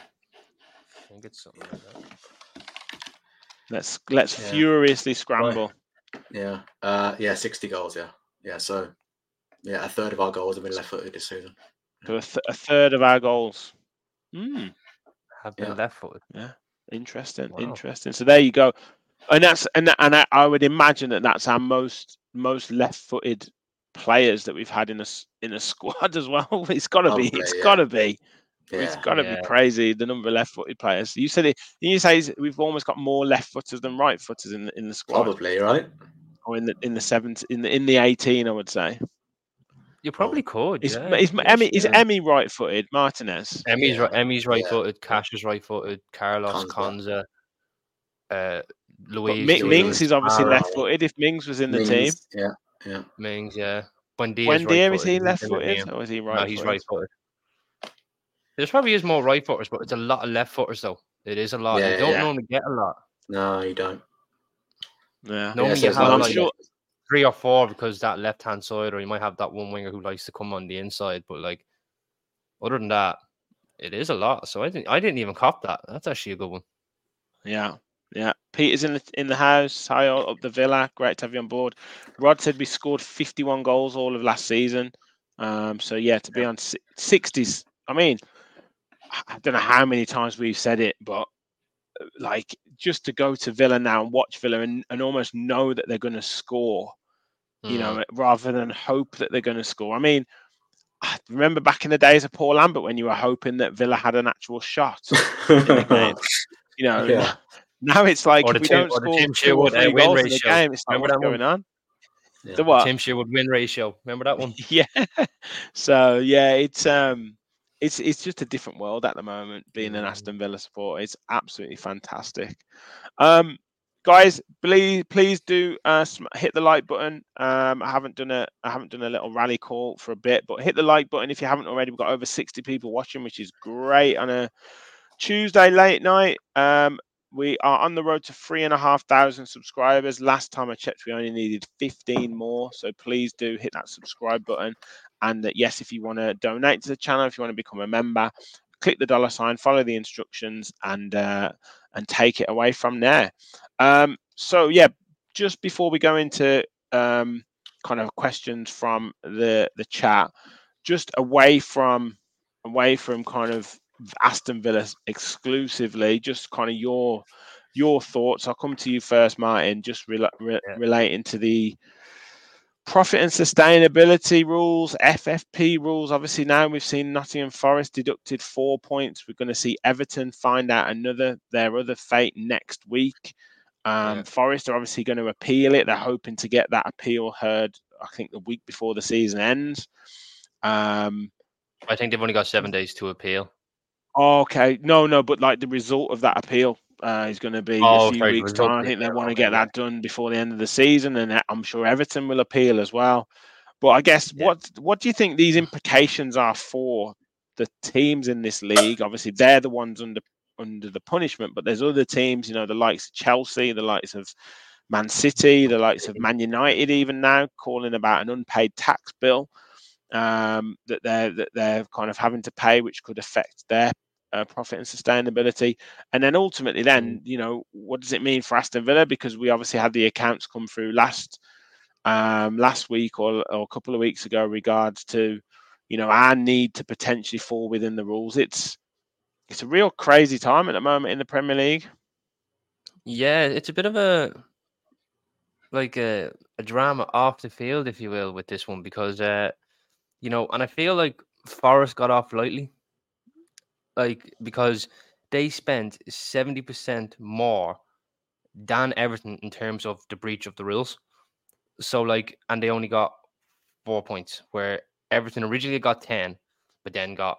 I think it's something like that. Let's let's yeah. furiously scramble. Yeah, uh, yeah, sixty goals. Yeah, yeah. So yeah, a third of our goals have been left-footed this season. So a, th- a third of our goals. Hmm. Have been yeah. left-footed. Yeah, interesting, wow. interesting. So there you go, and that's and and I, I would imagine that that's our most most left-footed players that we've had in a in a squad as well. It's got to be. It's yeah. got to be. Yeah. It's got to yeah. be crazy the number of left-footed players. You said it. You say we've almost got more left-footers than right-footers in the, in the squad. Probably right. Or in the in the seventy in the in the eighteen, I would say. You probably could. Is yeah. is Emmy yeah. is Emmy right-footed? Martinez. Emmy's yeah. Emmy's right-footed. Yeah. Cash is right-footed. Carlos Conza. Uh, Luis. M- Mings is obviously oh, left-footed. If Mings was in the Mings, team. Yeah, yeah. Mings, yeah. Buendia Buendia is, is he left-footed or is he right-footed? No, he's right-footed. There's probably is more right-footers, but it's a lot of left-footers though. It is a lot. Yeah, you don't yeah. normally get a lot. No, you don't. Yeah. Normally yeah, you so have I'm like, sure. three or four because that left hand side, or you might have that one winger who likes to come on the inside. But like, other than that, it is a lot. So I didn't, I didn't even cop that. That's actually a good one. Yeah, yeah. Peter's in the in the house. Hi up the Villa. Great to have you on board. Rod said we scored fifty-one goals all of last season. Um, so yeah, to be on sixties. I mean, I don't know how many times we've said it, but like just to go to Villa now and watch Villa and, and almost know that they're going to score, mm. you know, rather than hope that they're going to score. I mean, I remember back in the days of Paul Lambert when you were hoping that Villa had an actual shot in the game. You know, yeah. now it's like if we Tim, don't score Tim two or three goals in the game, it's like, remember what's going one? on? Yeah. The what? Tim Sherwood win ratio. Remember that one? yeah. So yeah, it's um. It's it's just a different world at the moment. Being an Aston Villa supporter, it's absolutely fantastic. Um, guys, please please do uh, hit the like button. Um, I haven't done a I haven't done a little rally call for a bit, but hit the like button if you haven't already. We've got over sixty people watching, which is great on a Tuesday late night. Um, we are on the road to three and a half thousand subscribers. Last time I checked, we only needed fifteen more. So please do hit that subscribe button. And uh, yes, if you want to donate to the channel, if you want to become a member, click the dollar sign, follow the instructions, and uh, and take it away from there. Um, so yeah, just before we go into um, kind of questions from the the chat, just away from away from kind of Aston Villa exclusively, just kind of your your thoughts. I'll come to you first, Martin. Just re- re- yeah. relating to the profit and sustainability rules, F F P rules. Obviously, now we've seen Nottingham Forest deducted four points. We're going to see Everton find out another their other fate next week. Um, yeah. Forest are obviously going to appeal it. They're hoping to get that appeal heard, I think, the week before the season ends. Um, I think they've only got seven days to appeal. Okay, no, no, but like the result of that appeal uh, is going to be oh, a few sorry, weeks' time. I think they want to get that done before the end of the season, and I'm sure Everton will appeal as well. But I guess yeah. what what do you think these implications are for the teams in this league? Obviously, they're the ones under under the punishment, but there's other teams, you know, the likes of Chelsea, the likes of Man City, the likes of Man United, even now calling about an unpaid tax bill um, that they're that they're kind of having to pay, which could affect their Uh, profit and sustainability. And then ultimately then, you know, what does it mean for Aston Villa? Because we obviously had the accounts come through last um, last week or, or a couple of weeks ago regards to, you know, our need to potentially fall within the rules. It's it's a real crazy time at the moment in the Premier League. Yeah, it's a bit of a like a, a drama off the field, if you will, with this one because, uh, you know, and I feel like Forest got off lightly. Like, because they spent seventy percent more than Everton in terms of the breach of the rules. So, like, and they only got four points, where Everton originally got ten, but then got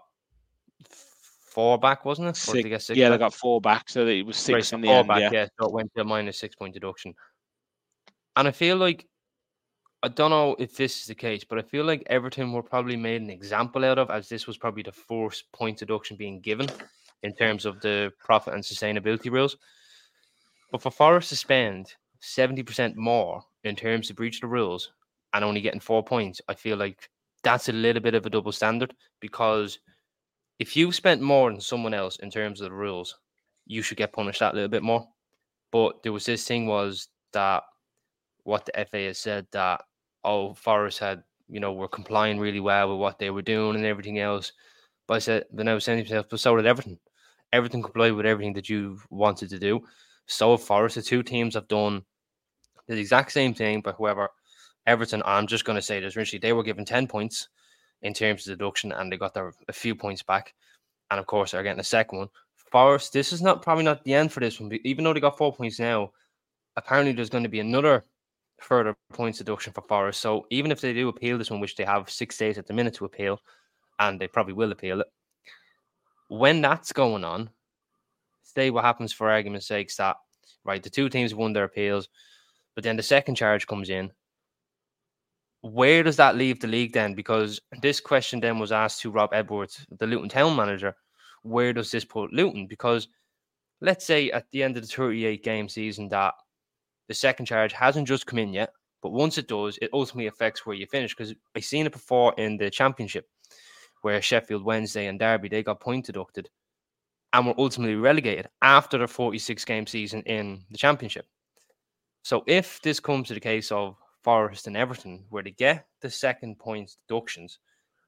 four back, wasn't it? Six. Or did they get six yeah, back? they got four back, so it was six right, so in the four end, back, yeah. yeah. So it went to a minus six point deduction. And I feel like, I don't know if this is the case, but I feel like Everton were probably made an example out of, as this was probably the first point deduction being given in terms of the profit and sustainability rules. But for Forest to spend seventy percent more in terms of breach of the rules and only getting four points, I feel like that's a little bit of a double standard, because if you spent more than someone else in terms of the rules, you should get punished that little bit more. But there was this thing was that what the F A has said that, oh, Forest had, you know, were complying really well with what they were doing and everything else. But I said, then I was saying to myself, but so did Everton. Everton complied with everything that you wanted to do. So have Forest. The two teams have done the exact same thing, but however, Everton, I'm just going to say this, originally they were given ten points in terms of deduction and they got their, a few points back. And of course, they're getting a second one. Forest, this is not probably not the end for this one, but even though they got four points now, apparently there's going to be another further points deduction for Forest. So even if they do appeal this one, which they have six days at the minute to appeal, and they probably will appeal it, when that's going on, say what happens for argument's sake that, right, the two teams won their appeals, but then the second charge comes in, where does that leave the league then? Because this question then was asked to Rob Edwards, the Luton Town manager, where does this put Luton? Because let's say at the end of the thirty-eight game season that the second charge hasn't just come in yet, But once it does, it ultimately affects where you finish. Because I've seen it before in the Championship, where Sheffield Wednesday and Derby, they got point deducted and were ultimately relegated after the forty-six game season in the Championship. So if this comes to the case of Forest and Everton, where they get the second points deductions,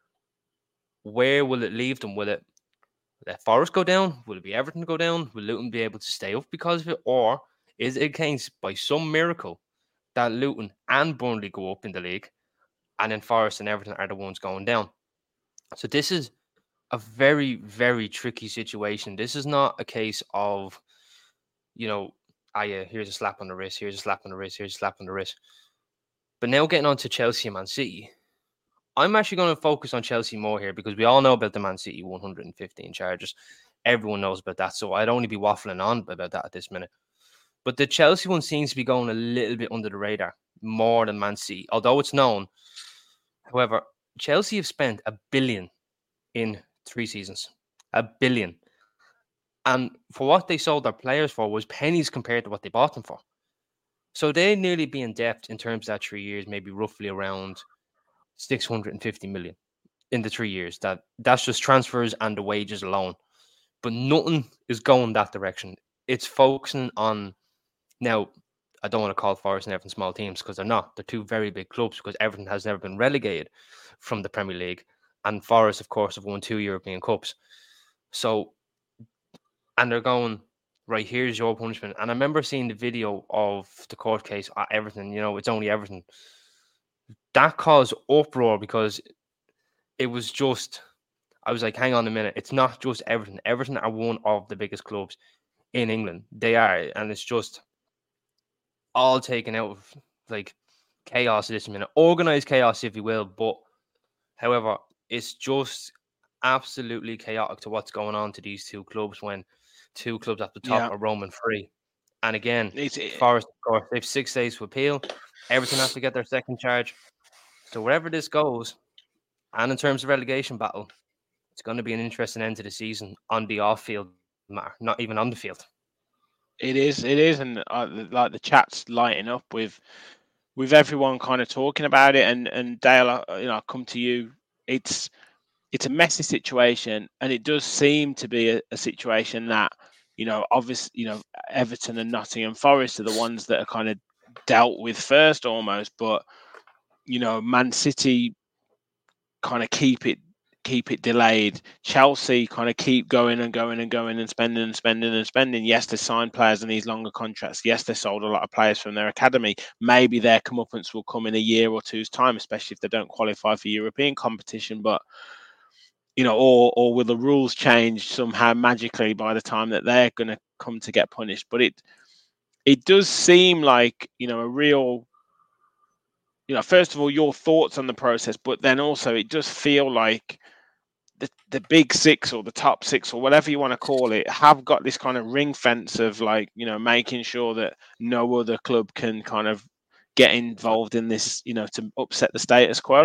where will it leave them? Will it let Forest go down? Will it be Everton go down? Will Luton be able to stay up because of it? Or is it a case, by some miracle, that Luton and Burnley go up in the league, and then Forest and Everton are the ones going down? So this is a very, very tricky situation. This is not a case of, you know, ah, yeah, here's a slap on the wrist, here's a slap on the wrist, here's a slap on the wrist. But now getting on to Chelsea and Man City, I'm actually going to focus on Chelsea more here because we all know about the Man City one hundred fifteen charges. Everyone knows about that. So I'd only be waffling on about that at this minute. But the Chelsea one seems to be going a little bit under the radar more than Man City, although it's known. However, Chelsea have spent a billion in three seasons. A billion. And for what they sold their players for was pennies compared to what they bought them for. So they nearly be in depth in terms of that three years, maybe roughly around six hundred fifty million in the three years. That that's just transfers and the wages alone. But nothing is going that direction. It's focusing on, now, I don't want to call Forest and Everton small teams because they're not. They're two very big clubs because Everton has never been relegated from the Premier League. And Forest, of course, have won two European Cups. So, and they're going, right, here's your punishment. And I remember seeing the video of the court case at Everton. You know, it's only Everton. That caused uproar because it was just, I was like, hang on a minute. It's not just Everton. Everton are one of the biggest clubs in England. They are. And it's just all taken out of like chaos at this minute. Organized chaos, if you will. But however, it's just absolutely chaotic to what's going on to these two clubs when two clubs at the top Yeah. are roaming free. And again, It's, it, Forest, of course, they have six days to appeal. Everton has to get their second charge. So wherever this goes, and in terms of relegation battle, it's going to be an interesting end to the season on the off-field matter, not even on the field. It is, it is, and uh, like the chat's lighting up with with everyone kind of talking about it. And and Dale, you know, I'll come to you. It's it's a messy situation, and it does seem to be a, a situation that, you know, obviously, you know, Everton and Nottingham Forest are the ones that are kind of dealt with first almost, but you know, Man City kind of keep it keep it delayed. Chelsea kind of keep going and going and going and spending and spending and spending. Yes, they signed players in these longer contracts. Yes, they sold a lot of players from their academy. Maybe their comeuppance will come in a year or two's time, especially if they don't qualify for European competition. But you know, or or will the rules change somehow magically by the time that they're going to come to get punished? But it it does seem like, you know, a real, you know, first of all, your thoughts on the process, but then also it does feel like the the big six or the top six or whatever you want to call it have got this kind of ring fence of like, you know, making sure that no other club can kind of get involved in this, you know, to upset the status quo.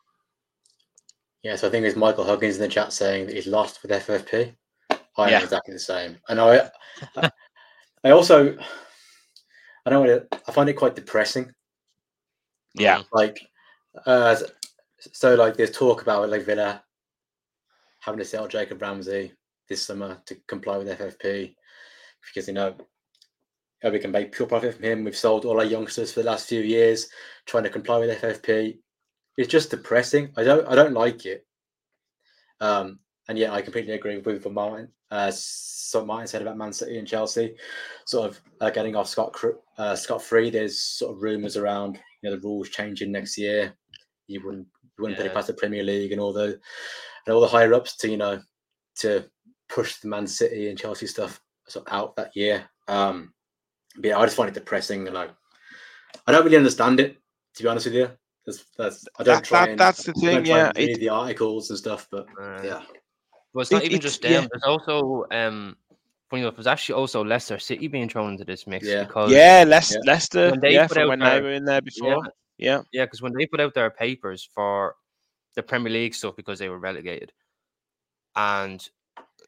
Yeah, so I think there's Michael Huggins in the chat saying that he's lost with F F P. I Yeah. am exactly the same. And I, I, I also, I don't want to, I find it quite depressing. Yeah. Like, uh, so like there's talk about like Villa having to sell Jacob Ramsey this summer to comply with F F P because, you know, we can make pure profit from him. We've sold all our youngsters for the last few years trying to comply with F F P. It's just depressing. I don't, I don't like it. Um, and yeah, I completely agree with what Martin, uh, so Martin said about Man City and Chelsea, sort of uh, getting off scot uh, scot free. There's sort of rumours around, you know, the rules changing next year. You wouldn't, you wouldn't Yeah. put it past the Premier League and all the and all the higher ups to, you know, to push the Man City and Chelsea stuff sort of out that year. Um, but yeah, I just find it depressing. And like, I don't really understand it, to be honest with you. That's, that's I don't That, try that, and that's the I don't thing, try yeah. and read It, the articles and stuff, but Uh, yeah. Well, it's not It- even it's- just them. yeah. There's also, um, funny enough, there's actually also Leicester City being thrown into this mix Yeah. because yeah, Leicester, yeah. Leicester when they yeah, put from out when their- they were in there before. Yeah. yeah, because when they put out their papers for the Premier League stuff because they were relegated, and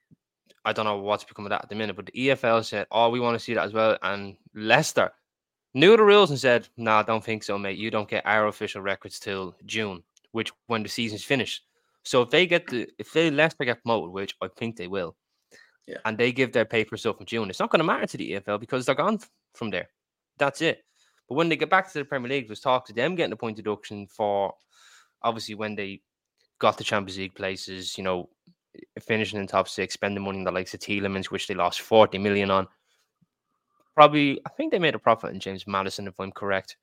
I don't know what's become of that at the minute, but the E F L said, "Oh, we want to see that as well," and Leicester knew the rules and said, "No, nah, I don't think so, mate. You don't get our official records till June, which when the season's finished. So if they get the, if they Leicester get promoted, which I think they will, yeah, and they give their paper stuff in June, it's not going to matter to the E F L because they're gone from there. That's it. But when they get back to the Premier League, there's talk to them getting a point deduction for obviously when they got the Champions League places, you know, finishing in top six, spending money on the likes of Tielemans, which they lost forty million on. Probably, I think they made a profit in James Maddison, if I'm correct.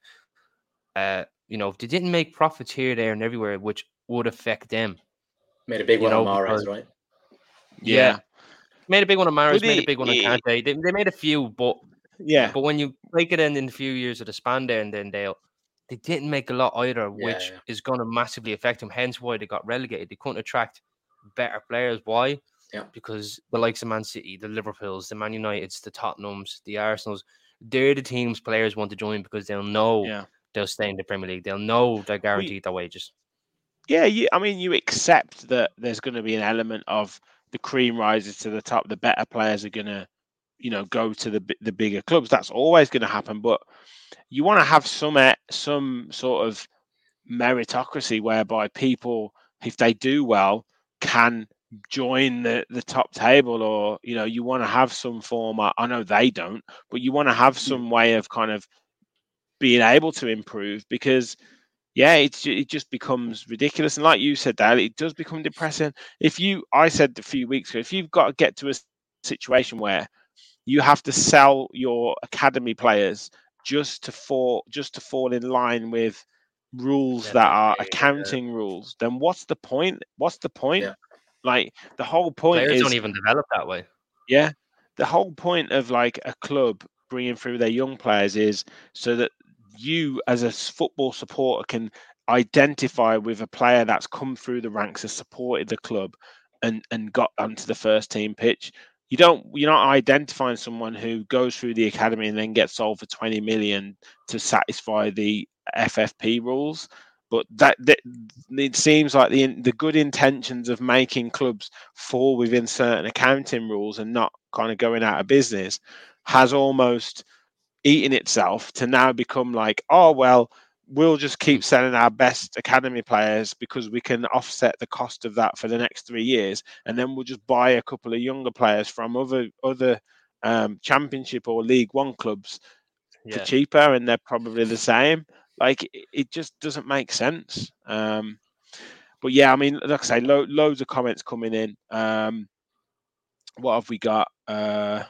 Uh, you know, they didn't make profits here, there, and everywhere, which would affect them. Made a big you one know, on Mahrez, because, right? Yeah. Yeah. Made a big one on Mahrez, But made a it- big one on it- Kante. They, they made a few, but Yeah. but when you break it in in a few years of the span there, and then they'll they didn't make a lot either, Yeah, which yeah. is going to massively affect them. Hence why they got relegated. They couldn't attract better players. Why? Yeah. Because the likes of Man City, the Liverpools, the Man Uniteds, the Tottenhams, the Arsenals, they're the teams players want to join because they'll know Yeah. they'll stay in the Premier League. They'll know they're guaranteed their wages. Yeah, you, I mean, you accept that there's going to be an element of the cream rises to the top. The better players are going to, you know, go to the bi- the bigger clubs. That's always going to happen. But you want to have some e- some sort of meritocracy whereby people, if they do well, can join the the top table, or you know, you want to have some form. I I know they don't, but you want to have some way of kind of being able to improve because yeah, it's it just becomes ridiculous. And like you said, Dale, it does become depressing. If you, I said a few weeks ago, if you've got to get to a situation where you have to sell your academy players just to fall, just to fall in line with rules that are accounting rules, then what's the point? What's the point? Yeah. Like the whole point Players is, don't even develop that way. yeah, the whole point of like a club bringing through their young players is so that you as a s- football supporter can identify with a player that's come through the ranks, has supported the club and and got onto the first team pitch. You don't you're not identifying someone who goes through the academy and then gets sold for twenty million to satisfy the F F P rules. But that, that it seems like the the good intentions of making clubs fall within certain accounting rules and not kind of going out of business has almost eaten itself to now become like, oh well, we'll just keep selling our best academy players because we can offset the cost of that for the next three years, and then we'll just buy a couple of younger players from other other um, championship or League One clubs for Yeah. cheaper, and they're probably the same. Like it, it just doesn't make sense. Um, but yeah, I mean, like I say, lo- loads of comments coming in. Um, what have we got? Uh,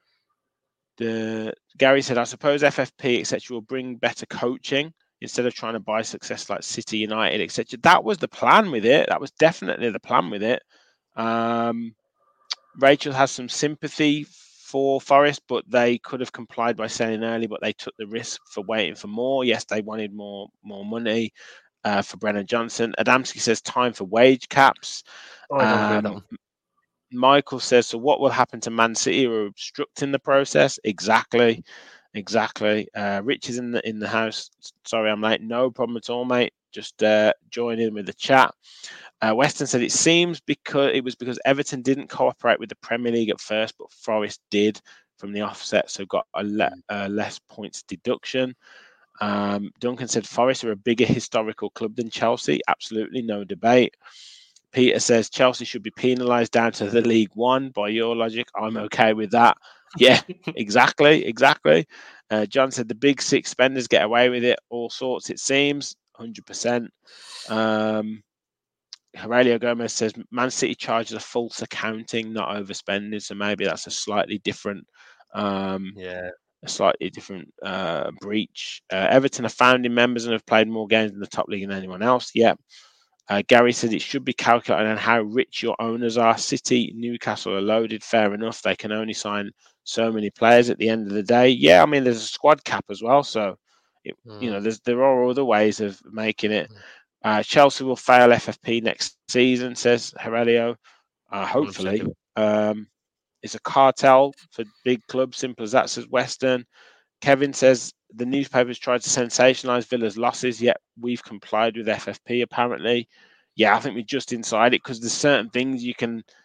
the Gary said, I suppose F F P et cetera will bring better coaching instead of trying to buy success like City, United, et cetera. That was the plan with it. That was definitely the plan with it. Um, Rachel has some sympathy for Forest, but they could have complied by selling early, but they took the risk for waiting for more. Yes, they wanted more more money uh, for Brennan Johnson. Adamski says time for wage caps. Oh, I don't agree with that Um, one. Michael says, so what will happen to Man City who are obstructing the process? Exactly. Exactly. Uh, Rich is in the in the house. Sorry, I'm late. No problem at all, mate. Just uh, join in with the chat. Uh, Weston said it seems because it was because Everton didn't cooperate with the Premier League at first, but Forest did from the offset, so got a le- uh, less points deduction. Um, Duncan said Forest are a bigger historical club than Chelsea. Absolutely, no debate. Peter says Chelsea should be penalised down to the League One. By your logic, I'm okay with that. Yeah, exactly, exactly. Uh, John said the big six spenders get away with it, all sorts, it seems, one hundred percent. Um, Aurelio Gomez says Man City charges a false accounting, not overspending, so maybe that's a slightly different, um, Yeah. a slightly different uh, breach. Uh, Everton are founding members and have played more games in the top league than anyone else. Yeah. Uh, Gary said it should be calculated on how rich your owners are. City, Newcastle are loaded. Fair enough. They can only sign so many players at the end of the day. Yeah, I mean, there's a squad cap as well. So, it, Mm. you know, there's there are other ways of making it. Uh, Chelsea will fail F F P next season, says Aurelio. Uh, hopefully. Um, it's a cartel for big clubs. Simple as that, says Western. Kevin says the newspapers tried to sensationalise Villa's losses, yet we've complied with F F P apparently. Yeah, I think we're just inside it because there's certain things you can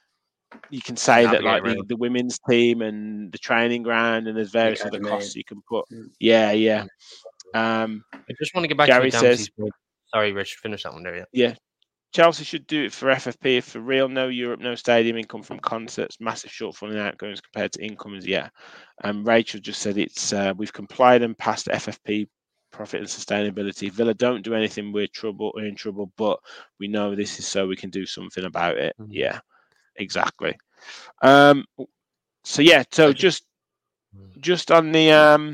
you can say that navigate like the, around. the women's team and the training ground and there's various other Academy. costs you can put. Mm. Yeah, yeah. Um, I just want to get back Gary to Dempsey's says, point. Sorry, Rich, finish that one there. Yeah. yeah, Chelsea should do it for F F P for real. No Europe, no stadium income from concerts, massive shortfall in outgoings compared to incomings. Yeah. Um, Rachel just said it's uh, we've complied and passed F F P profit and sustainability. Villa don't do anything, we're trouble, we're in trouble, but we know this is so we can do something about it. Mm-hmm. Yeah, exactly. Um, so yeah, so just just on the um,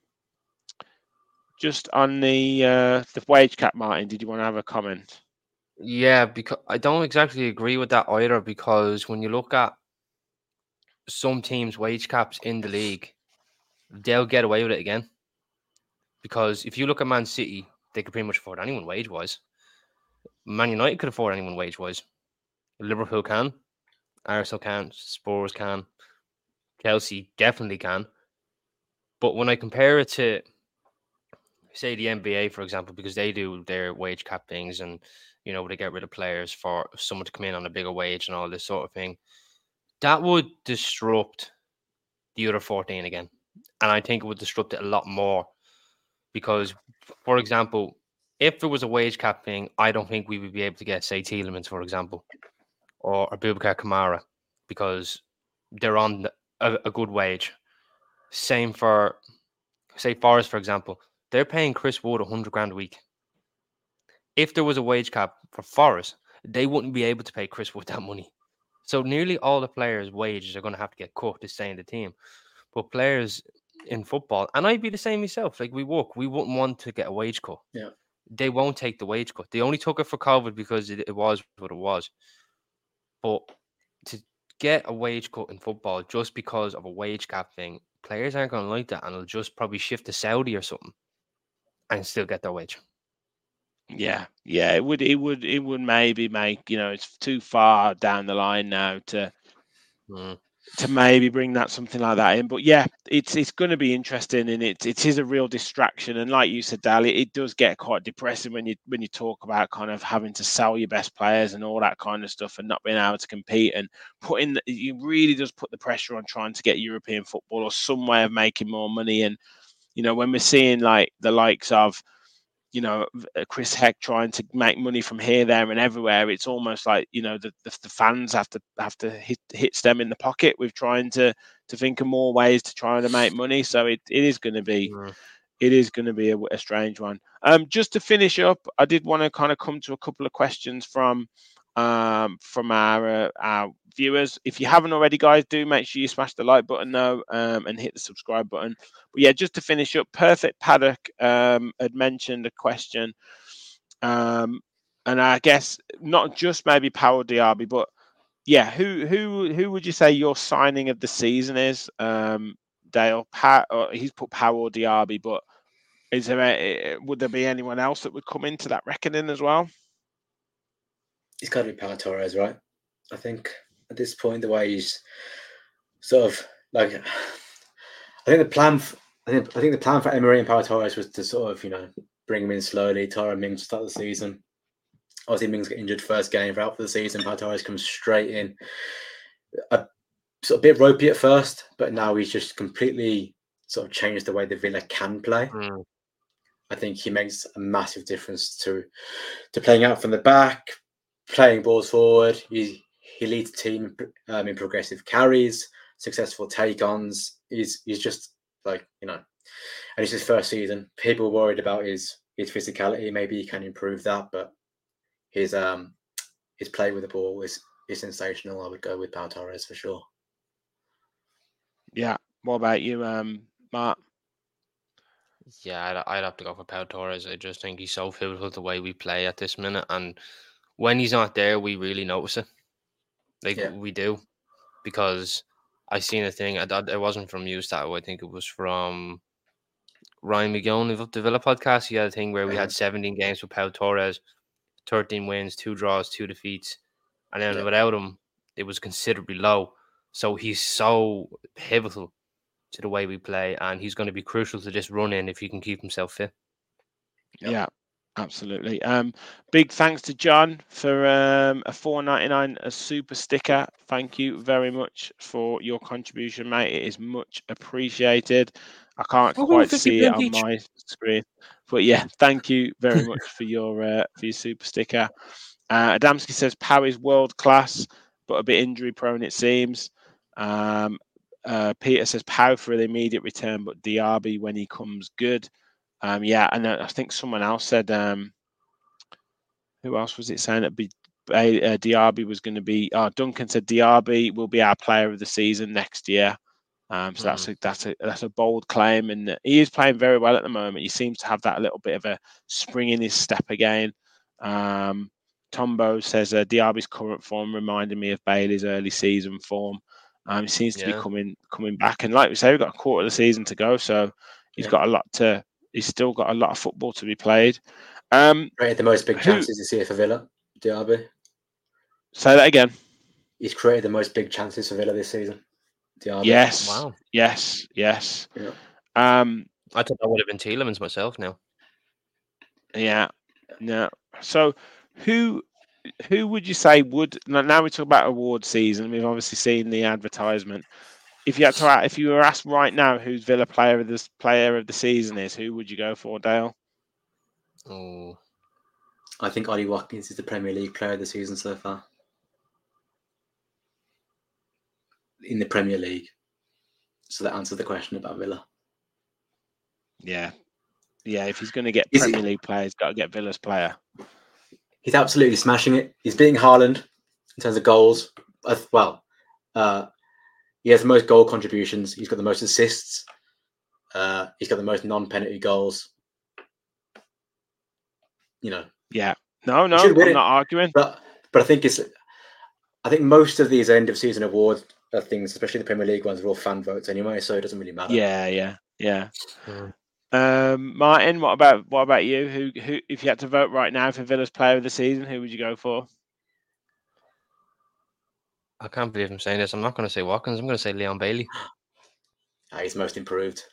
just on the uh, the wage cap, Martin, did you want to have a comment? Yeah, because I don't exactly agree with that either, because when you look at some teams' wage caps in the league, they'll get away with it again. Because if you look at Man City, they could pretty much afford anyone wage-wise. Man United could afford anyone wage-wise. Liverpool can. Arsenal can. Spurs can. Chelsea definitely can. But when I compare it to, say, the N B A, for example, because they do their wage cap things and, you know, they get rid of players for someone to come in on a bigger wage and all this sort of thing, that would disrupt the other fourteen again. And I think it would disrupt it a lot more because, for example, if there was a wage cap thing, I don't think we would be able to get, say, Tielemans, for example, or Abubakar Kamara, because they're on a, a good wage. Same for, say, Forest, for example. They're paying Chris Wood one hundred grand a week. If there was a wage cap for Forest, they wouldn't be able to pay Chris Wood that money. So nearly all the players' wages are going to have to get cut to stay in the team. But players in football, and I'd be the same myself, like we work, we wouldn't want to get a wage cut. Yeah. They won't take the wage cut. They only took it for COVID because it, it was what it was. But to get a wage cut in football just because of a wage cap thing, players aren't going to like that, and they'll just probably shift to Saudi or something and still get their wage. Yeah, yeah, it would, it would, it would maybe make, you know, it's too far down the line now to mm. to maybe bring that something like that in. But yeah, it's it's going to be interesting, and it it is a real distraction. And like you said, Dal, it, it does get quite depressing when you when you talk about kind of having to sell your best players and all that kind of stuff, and not being able to compete, and putting you really does put the pressure on trying to get European football or some way of making more money. And you know, when we're seeing like the likes of, you know, Chris Heck trying to make money from here, there, and everywhere, it's almost like, you know, the, the, the fans have to have to hit hit them in the pocket with trying to to think of more ways to try to make money. So it, it is going to be mm. it is going to be a, a strange one. Um, just to finish up, I did want to kind of come to a couple of questions from um from our uh, our viewers. If you haven't already, guys, do make sure you smash the like button though, um, and hit the subscribe button. But yeah, just to finish up, Perfect Paddock um, had mentioned a question, um, and I guess not just maybe Power Diaby, but yeah, who who who would you say your signing of the season is? Um, Dale, pa- or he's put Power Diaby, but is there a, would there be anyone else that would come into that reckoning as well? It's got to be Pau Torres, right? I think at this point, the way he's sort of like, I think the plan, for, I think I think the plan for Emery and Pau Torres was to sort of, you know, bring him in slowly. Tyrone Mings to start the season. Obviously, Mings got injured first game, out for the season. Pau Torres comes straight in, a sort of bit ropey at first, but now he's just completely sort of changed the way the Villa can play. Mm. I think he makes a massive difference to to playing out from the back, playing balls forward. He he leads the team um, in progressive carries, successful take-ons. He's he's just like, you know, and it's his first season. People are worried about his his physicality. Maybe he can improve that, but his um his play with the ball is is sensational. I would go with Pau Torres for sure. Yeah. What about you, um, Mark? Yeah, I'd, I'd have to go for Pau Torres. I just think he's so pivotal the way we play at this minute, and when he's not there, we really notice it. Like yeah. we do, because I seen a thing. I, it wasn't from you, Stat. I think it was from Ryan McGowan of the Villa podcast. He had a thing where we had seventeen games with Pau Torres, thirteen wins, two draws, two defeats, and then yeah. without him, it was considerably low. So he's so pivotal to the way we play, and he's going to be crucial to this run in if he can keep himself fit. Yep. Yeah, Absolutely. Um, big thanks to John for um, a four ninety-nine a super sticker. Thank you very much for your contribution, mate. It is much appreciated. I can't Woohoo, quite fifty see it pence on each. my screen, but yeah, thank you very much for your uh, for your super sticker. Uh, Adamski says Power is world class, but a bit injury prone it seems. Um, uh, Peter says Power for the immediate return, but Diaby when he comes good. Um, yeah, and I think someone else said, um, who else was it saying that be uh, Diaby was going to be? Oh, Duncan said Diaby will be our player of the season next year. Um, so mm. that's a that's a that's a bold claim, and he is playing very well at the moment. He seems to have that little bit of a spring in his step again. Um, Tombo says uh, Diaby's current form reminded me of Bailey's early season form. Um, he seems to yeah. be coming coming back, and like we say, we've got a quarter of the season to go, so he's yeah. got a lot to. He's still got a lot of football to be played. Um, created the most big who, chances this year for Villa, Diaby. Say that again. He's created the most big chances for Villa this season. Diaby. Yes. Wow. Yes. Yes. Yeah. Um, I thought that would have been Tielemans myself now. Yeah. No. So, who who would you say would now we talk about award season? We've obviously seen the advertisement. If you had to, if you were asked right now who's Villa player of this player of the season is, who would you go for, Dale? Oh, I think Ollie Watkins is the Premier League player of the season so far. In the Premier League. So that answers the question about Villa. Yeah. Yeah, if he's going to get is Premier he, League player, he's got to get Villa's player. He's absolutely smashing it. He's beating Haaland in terms of goals. Well, uh, he has the most goal contributions. He's got the most assists. Uh, he's got the most non-penalty goals. You know. Yeah. No, no, I'm it, not arguing. But but I think it's. I think most of these end of season awards things, especially the Premier League ones, are all fan votes anyway, so it doesn't really matter. Yeah, yeah, yeah. Mm. Um, Martin, what about what about you? Who who if you had to vote right now for Villa's player of the season, who would you go for? I can't believe I'm saying this. I'm not going to say Watkins. I'm going to say Leon Bailey. Ah, he's most improved.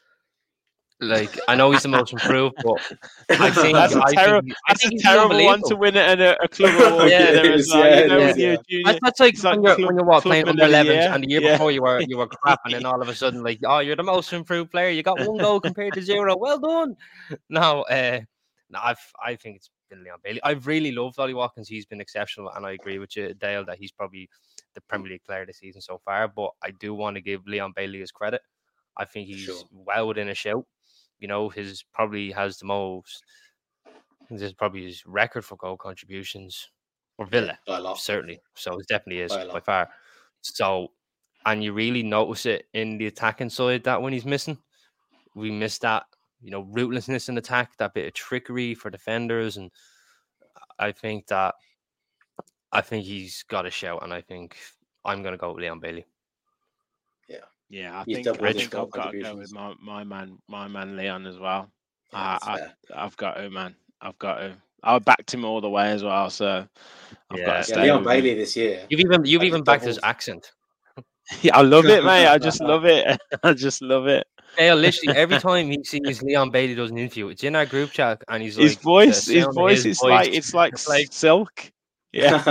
Like, I know he's the most improved, but I think that's a, I terri- think, that's I think a terrible one to win it at a, a club award. yeah, there as well. yeah, you know, yeah. when you're junior, that's like, it's when, like you're, club, when you're what, playing under elevens, and the year yeah. before you were you were crap, and then all of a sudden, like, oh, you're the most improved player. You got one goal compared to zero. Well done. No, uh, no, I've, I think it's been Leon Bailey. I've really loved Ollie Watkins. He's been exceptional, and I agree with you, Dale, that he's probably the Premier League player of the season so far. But I do want to give Leon Bailey his credit. I think he's sure. well within a shout. You know, his probably has the most. This is probably his record for goal contributions for Villa, yeah, certainly. So it definitely is by, by far. So, and you really notice it in the attacking side that when he's missing, we miss that, you know, ruthlessness in attack, that bit of trickery for defenders, and I think that, I think he's got a shout, and I think I'm going to go with Leon Bailey. Yeah. Yeah, I think I think I've got to go with my, my man, my man Leon as well. Yeah, uh, I, I've got to, man. I've got to. I backed him all the way as well, so I've yeah. got to stay. Yeah, Leon with Bailey him. this year. You've even you've even backed his accent. Yeah, I love it, mate. I just love it. I just love it. Yeah, literally every time he sees Leon Bailey does an interview, it's in our group chat, and he's his like, voice, his voice his is voice, like it's like, like silk. Yeah,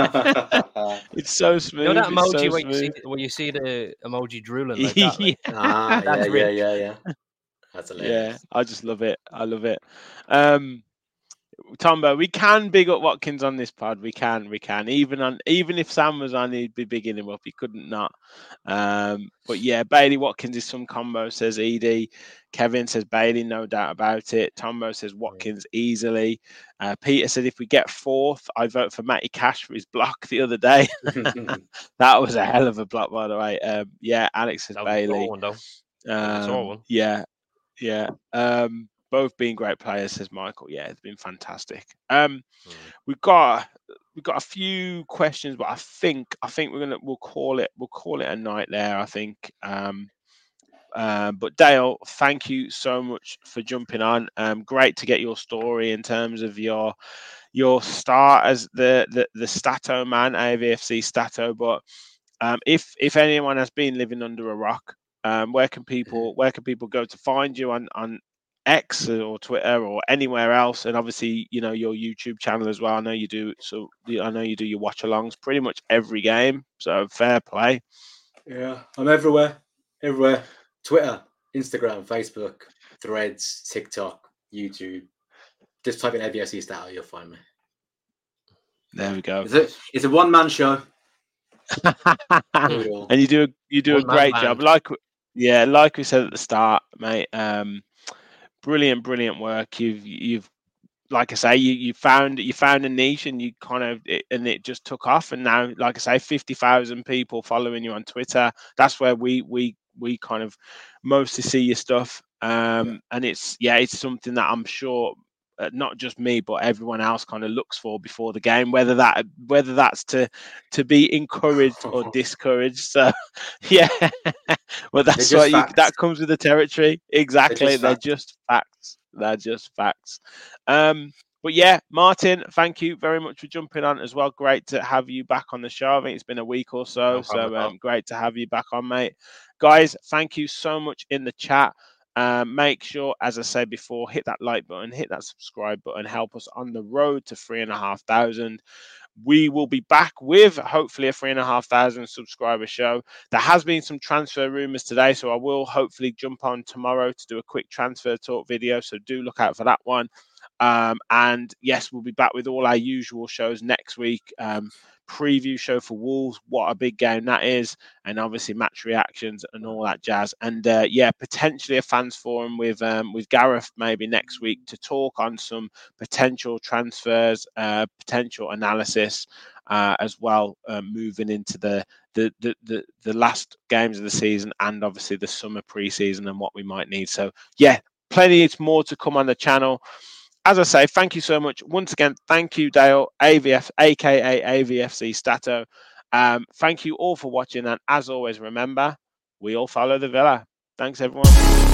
it's so smooth. You know that emoji so where, you see, where you see the emoji drooling like that? Like, yeah. Ah, yeah, yeah, yeah, yeah. That's hilarious. Yeah, I just love it. I love it. Um, Tombo, we can big up Watkins on this pod. We can, we can. Even on, even if Sam was on, he'd be bigging him up. He couldn't not. Um, but yeah, Bailey Watkins is some combo. Says Edie. Kevin says Bailey, no doubt about it. Tombo says Watkins easily. Uh, Peter said if we get fourth, I vote for Matty Cash for his block the other day. That was a hell of a block, by the way. Um, yeah, Alex says that Bailey. One, though. Um, one. Yeah, yeah. Um, both being great players, says Michael. Yeah, it's been fantastic. Um, mm. We've got we've got a few questions, but I think I think we're gonna we'll call it we'll call it a night there. I think. Um, uh, but Dale, thank you so much for jumping on. Um, great to get your story in terms of your your start as the the, the Stato man, A V F C Stato. But um, if if anyone has been living under a rock, um, where can people where can people go to find you on on X or Twitter or anywhere else, and obviously, you know, your YouTube channel as well. I know you do. So I know you do your watch alongs pretty much every game. So fair play. Yeah, I'm everywhere, everywhere. Twitter, Instagram, Facebook, Threads, TikTok, YouTube. Just type in A V F C Stato, you'll find me. There we go. It's a, it's a one man show. And you do you do one a great job. Band. Like yeah, like we said at the start, mate. Um, brilliant, brilliant work. You've you've like I say, you you found you found a niche, and you kind of it, and it just took off. And now, like I say, fifty thousand people following you on Twitter. That's where we we we kind of mostly see your stuff. Um, yeah. And it's yeah, it's something that I'm sure. Uh, not just me, but everyone else kind of looks for before the game, whether that whether that's to to be encouraged or discouraged. So, yeah, well, that's what you, that comes with the territory. Exactly, they're just facts. They're just facts. Um, but yeah, Martin, thank you very much for jumping on as well. Great to have you back on the show. I think it's been a week or so, no so um, great to have you back on, mate. Guys, thank you so much in the chat. Um, make sure, as I said before, hit that like button, hit that subscribe button, help us on the road to three and a half thousand. We will be back with hopefully a three and a half thousand subscriber show. There has been some transfer rumors today, so I will hopefully jump on tomorrow to do a quick transfer talk video. So do look out for that one. Um, and yes, we'll be back with all our usual shows next week. Um, preview show for Wolves, what a big game that is, and obviously match reactions and all that jazz. And uh, yeah, potentially a fans forum with um, with Gareth maybe next week to talk on some potential transfers, uh, potential analysis uh, as well, uh, moving into the the, the the the last games of the season, and obviously the summer preseason and what we might need. So yeah, plenty more to come on the channel. As I say, thank you so much. Once again, thank you, Dale, A V F, a k a. A V F C Stato. Um, thank you all for watching. And as always, remember, we all follow the Villa. Thanks, everyone.